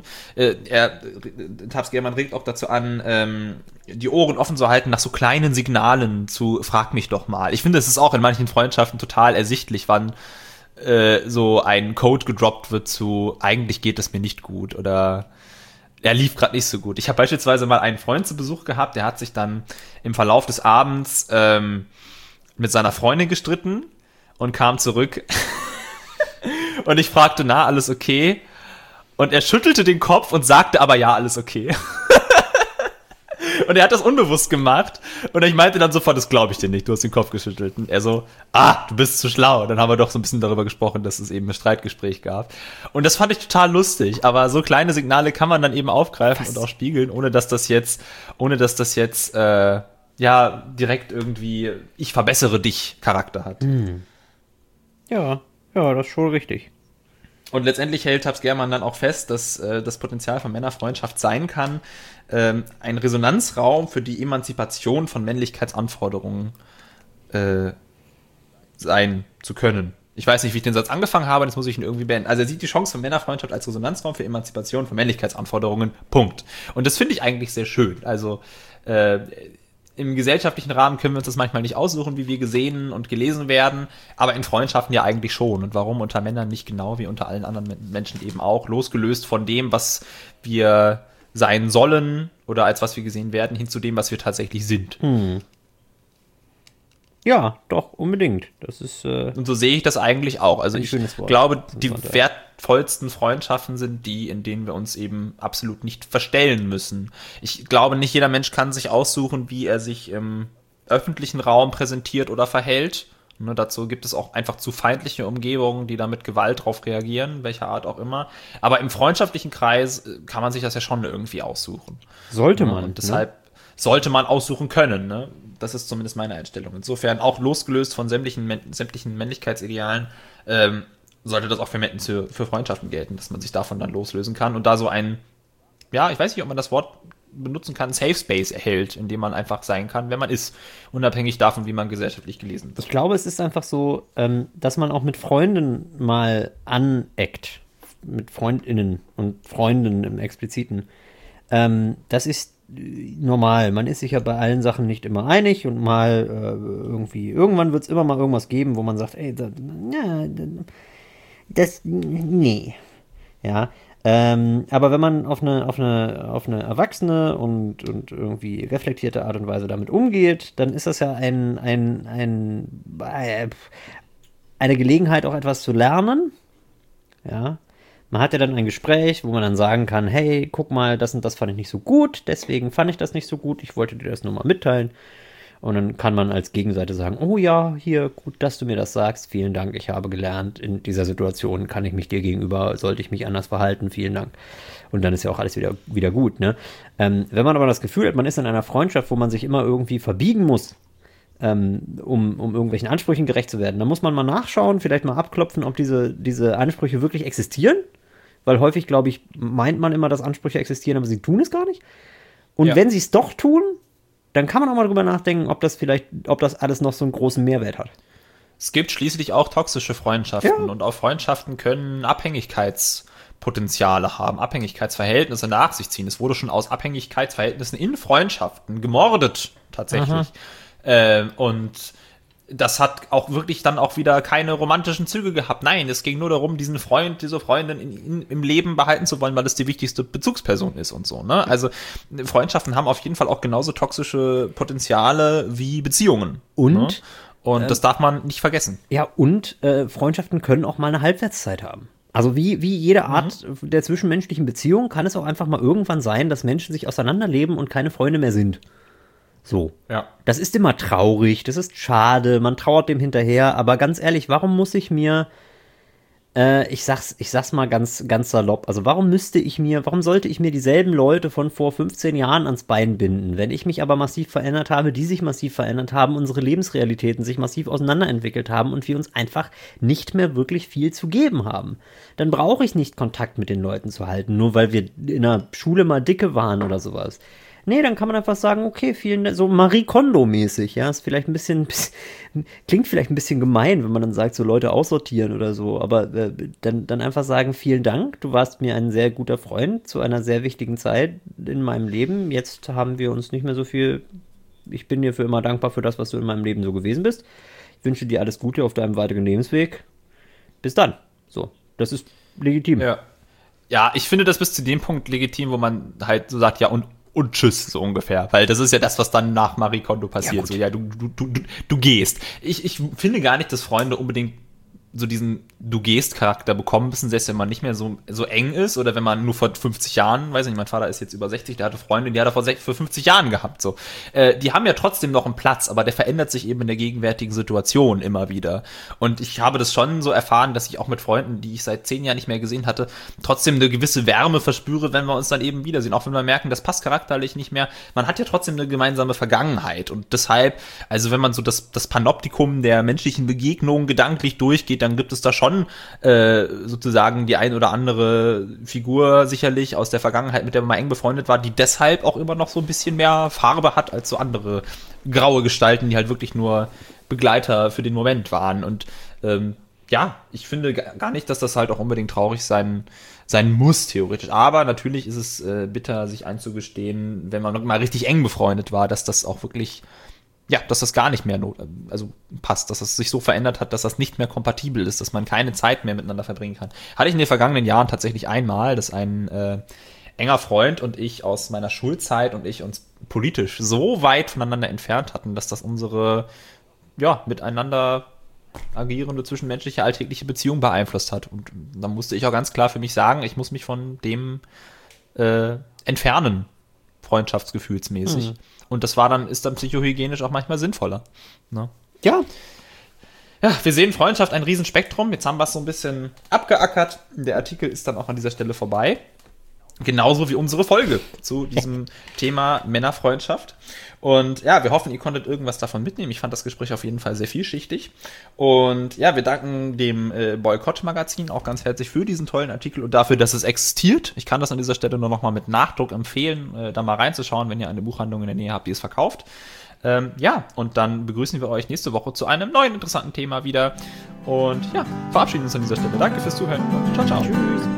Taps Germann regt auch dazu an, die Ohren offen zu halten nach so kleinen Signalen zu frag mich doch mal. Ich finde, es ist auch in manchen Freundschaften total ersichtlich, wann so ein Code gedroppt wird zu eigentlich geht es mir nicht gut oder er lief gerade nicht so gut. Ich habe beispielsweise mal einen Freund zu Besuch gehabt, der hat sich dann im Verlauf des Abends mit seiner Freundin gestritten und kam zurück und ich fragte, na, alles okay? Und er schüttelte den Kopf und sagte aber, ja, alles okay. Und er hat das unbewusst gemacht und ich meinte dann sofort, das glaube ich dir nicht, du hast den Kopf geschüttelt. Und er so, du bist zu schlau. Und dann haben wir doch so ein bisschen darüber gesprochen, dass es eben ein Streitgespräch gab. Und das fand ich total lustig, aber so kleine Signale kann man dann eben aufgreifen und auch spiegeln, ohne dass das jetzt ja, direkt irgendwie ich verbessere dich Charakter hat. Ja, das ist schon richtig. Und letztendlich hält Taps Germann dann auch fest, dass das Potenzial von Männerfreundschaft sein kann, ein Resonanzraum für die Emanzipation von Männlichkeitsanforderungen sein zu können. Ich weiß nicht, wie ich den Satz angefangen habe, jetzt muss ich ihn irgendwie beenden. Also er sieht die Chance von Männerfreundschaft als Resonanzraum für Emanzipation von Männlichkeitsanforderungen, Punkt. Und das finde ich eigentlich sehr schön. Also im gesellschaftlichen Rahmen können wir uns das manchmal nicht aussuchen, wie wir gesehen und gelesen werden, aber in Freundschaften ja eigentlich schon. Und warum unter Männern nicht genau wie unter allen anderen Menschen eben auch, losgelöst von dem, was wir sein sollen oder als was wir gesehen werden, hin zu dem, was wir tatsächlich sind. Ja, doch, unbedingt. Das ist und so sehe ich das eigentlich auch. Also ich glaube, die wertvollsten Freundschaften sind die, in denen wir uns eben absolut nicht verstellen müssen. Ich glaube, nicht jeder Mensch kann sich aussuchen, wie er sich im öffentlichen Raum präsentiert oder verhält. Ne, dazu gibt es auch einfach zu feindliche Umgebungen, die da mit Gewalt drauf reagieren, welcher Art auch immer. Aber im freundschaftlichen Kreis kann man sich das ja schon irgendwie aussuchen. Sollte man. Und deshalb sollte man aussuchen können. Ne? Das ist zumindest meine Einstellung. Insofern auch losgelöst von sämtlichen Männlichkeitsidealen sollte das auch für Freundschaften gelten, dass man sich davon dann loslösen kann und da so ein, ja, ich weiß nicht, ob man das Wort benutzen kann, Safe Space erhält, in dem man einfach sein kann, wer man ist, unabhängig davon, wie man gesellschaftlich gelesen wird. Ich glaube, es ist einfach so, dass man auch mit Freunden mal aneckt, mit FreundInnen und Freundinnen im Expliziten. Das ist normal. Man ist sich ja bei allen Sachen nicht immer einig und mal irgendwann wird es immer mal irgendwas geben, wo man sagt, ey, nee. Ja, aber wenn man auf eine erwachsene und irgendwie reflektierte Art und Weise damit umgeht, dann ist das ja eine Gelegenheit, auch etwas zu lernen. Ja, man hat ja dann ein Gespräch, wo man dann sagen kann, hey, guck mal, das und das fand ich nicht so gut, deswegen fand ich das nicht so gut, ich wollte dir das nur mal mitteilen. Und dann kann man als Gegenseite sagen, oh ja, hier, gut, dass du mir das sagst, vielen Dank, ich habe gelernt, in dieser Situation kann ich mich dir gegenüber, sollte ich mich anders verhalten, vielen Dank. Und dann ist ja auch alles wieder gut, ne? Wenn man aber das Gefühl hat, man ist in einer Freundschaft, wo man sich immer irgendwie verbiegen muss, um irgendwelchen Ansprüchen gerecht zu werden, dann muss man mal nachschauen, vielleicht mal abklopfen, ob diese Ansprüche wirklich existieren, weil häufig, glaube ich, meint man immer, dass Ansprüche existieren, aber sie tun es gar nicht. Und wenn sie es doch tun, dann kann man auch mal drüber nachdenken, ob das alles noch so einen großen Mehrwert hat. Es gibt schließlich auch toxische Freundschaften und auch Freundschaften können Abhängigkeitspotenziale haben, Abhängigkeitsverhältnisse nach sich ziehen. Es wurde schon aus Abhängigkeitsverhältnissen in Freundschaften gemordet, tatsächlich. Und das hat auch wirklich dann auch wieder keine romantischen Züge gehabt. Nein, es ging nur darum, diesen Freund, diese Freundin im Leben behalten zu wollen, weil es die wichtigste Bezugsperson ist und so. Ne? Also Freundschaften haben auf jeden Fall auch genauso toxische Potenziale wie Beziehungen. Und? Ne? Und das darf man nicht vergessen. Ja, und Freundschaften können auch mal eine Halbwertszeit haben. Also wie jede Art der zwischenmenschlichen Beziehung kann es auch einfach mal irgendwann sein, dass Menschen sich auseinanderleben und keine Freunde mehr sind. So. Ja. Das ist immer traurig, das ist schade, man trauert dem hinterher, aber ganz ehrlich, warum muss ich mir, ich sag's mal ganz salopp, also warum sollte ich mir dieselben Leute von vor 15 Jahren ans Bein binden, wenn ich mich aber massiv verändert habe, die sich massiv verändert haben, unsere Lebensrealitäten sich massiv auseinanderentwickelt haben und wir uns einfach nicht mehr wirklich viel zu geben haben. Dann brauche ich nicht Kontakt mit den Leuten zu halten, nur weil wir in der Schule mal dicke waren oder sowas. Nee, dann kann man einfach sagen, okay, so Marie Kondo-mäßig, ja, ist vielleicht klingt vielleicht ein bisschen gemein, wenn man dann sagt, so Leute aussortieren oder so, aber dann einfach sagen, vielen Dank, du warst mir ein sehr guter Freund zu einer sehr wichtigen Zeit in meinem Leben, jetzt haben wir uns nicht mehr so viel, ich bin dir für immer dankbar für das, was du in meinem Leben so gewesen bist, ich wünsche dir alles Gute auf deinem weiteren Lebensweg, bis dann, so, das ist legitim. Ja, ich finde das bis zu dem Punkt legitim, wo man halt so sagt, ja und tschüss, so ungefähr. Weil das ist ja das, was dann nach Marie Kondo passiert. Ja, so, ja, du gehst. Ich finde gar nicht, dass Freunde unbedingt so diesen Du-gehst-Charakter bekommen müssen, selbst wenn man nicht mehr so eng ist oder wenn man nur vor 50 Jahren, weiß nicht, mein Vater ist jetzt über 60, der hatte Freunde, die hat er vor 50 Jahren gehabt. So. Die haben ja trotzdem noch einen Platz, aber der verändert sich eben in der gegenwärtigen Situation immer wieder. Und ich habe das schon so erfahren, dass ich auch mit Freunden, die ich seit 10 Jahren nicht mehr gesehen hatte, trotzdem eine gewisse Wärme verspüre, wenn wir uns dann eben wiedersehen. Auch wenn wir merken, das passt charakterlich nicht mehr. Man hat ja trotzdem eine gemeinsame Vergangenheit. Und deshalb, also wenn man so das Panoptikum der menschlichen Begegnungen gedanklich durchgeht, dann gibt es da schon sozusagen die ein oder andere Figur sicherlich aus der Vergangenheit, mit der man mal eng befreundet war, die deshalb auch immer noch so ein bisschen mehr Farbe hat als so andere graue Gestalten, die halt wirklich nur Begleiter für den Moment waren. Und ja, ich finde gar nicht, dass das halt auch unbedingt traurig sein muss, theoretisch. Aber natürlich ist es bitter, sich einzugestehen, wenn man noch mal richtig eng befreundet war, dass das auch wirklich, ja, dass das gar nicht mehr passt, dass es sich so verändert hat, dass das nicht mehr kompatibel ist, dass man keine Zeit mehr miteinander verbringen kann. Hatte ich in den vergangenen Jahren tatsächlich einmal, dass ein enger Freund und ich aus meiner Schulzeit und ich uns politisch so weit voneinander entfernt hatten, dass das unsere, ja, miteinander agierende zwischenmenschliche alltägliche Beziehung beeinflusst hat. Und dann musste ich auch ganz klar für mich sagen, ich muss mich von dem entfernen, freundschaftsgefühlsmäßig. Und das ist dann psychohygienisch auch manchmal sinnvoller. Ne? Ja. Ja, wir sehen Freundschaft ein Riesenspektrum. Jetzt haben wir es so ein bisschen abgeackert. Der Artikel ist dann auch an dieser Stelle vorbei. Genauso wie unsere Folge zu diesem Thema Männerfreundschaft. Und ja, wir hoffen, ihr konntet irgendwas davon mitnehmen. Ich fand das Gespräch auf jeden Fall sehr vielschichtig. Und ja, wir danken dem Boykott-Magazin auch ganz herzlich für diesen tollen Artikel und dafür, dass es existiert. Ich kann das an dieser Stelle nur noch mal mit Nachdruck empfehlen, da mal reinzuschauen, wenn ihr eine Buchhandlung in der Nähe habt, die es verkauft. Ja, und dann begrüßen wir euch nächste Woche zu einem neuen interessanten Thema wieder. Und ja, verabschieden uns an dieser Stelle. Danke fürs Zuhören und ciao, ciao. Tschüss.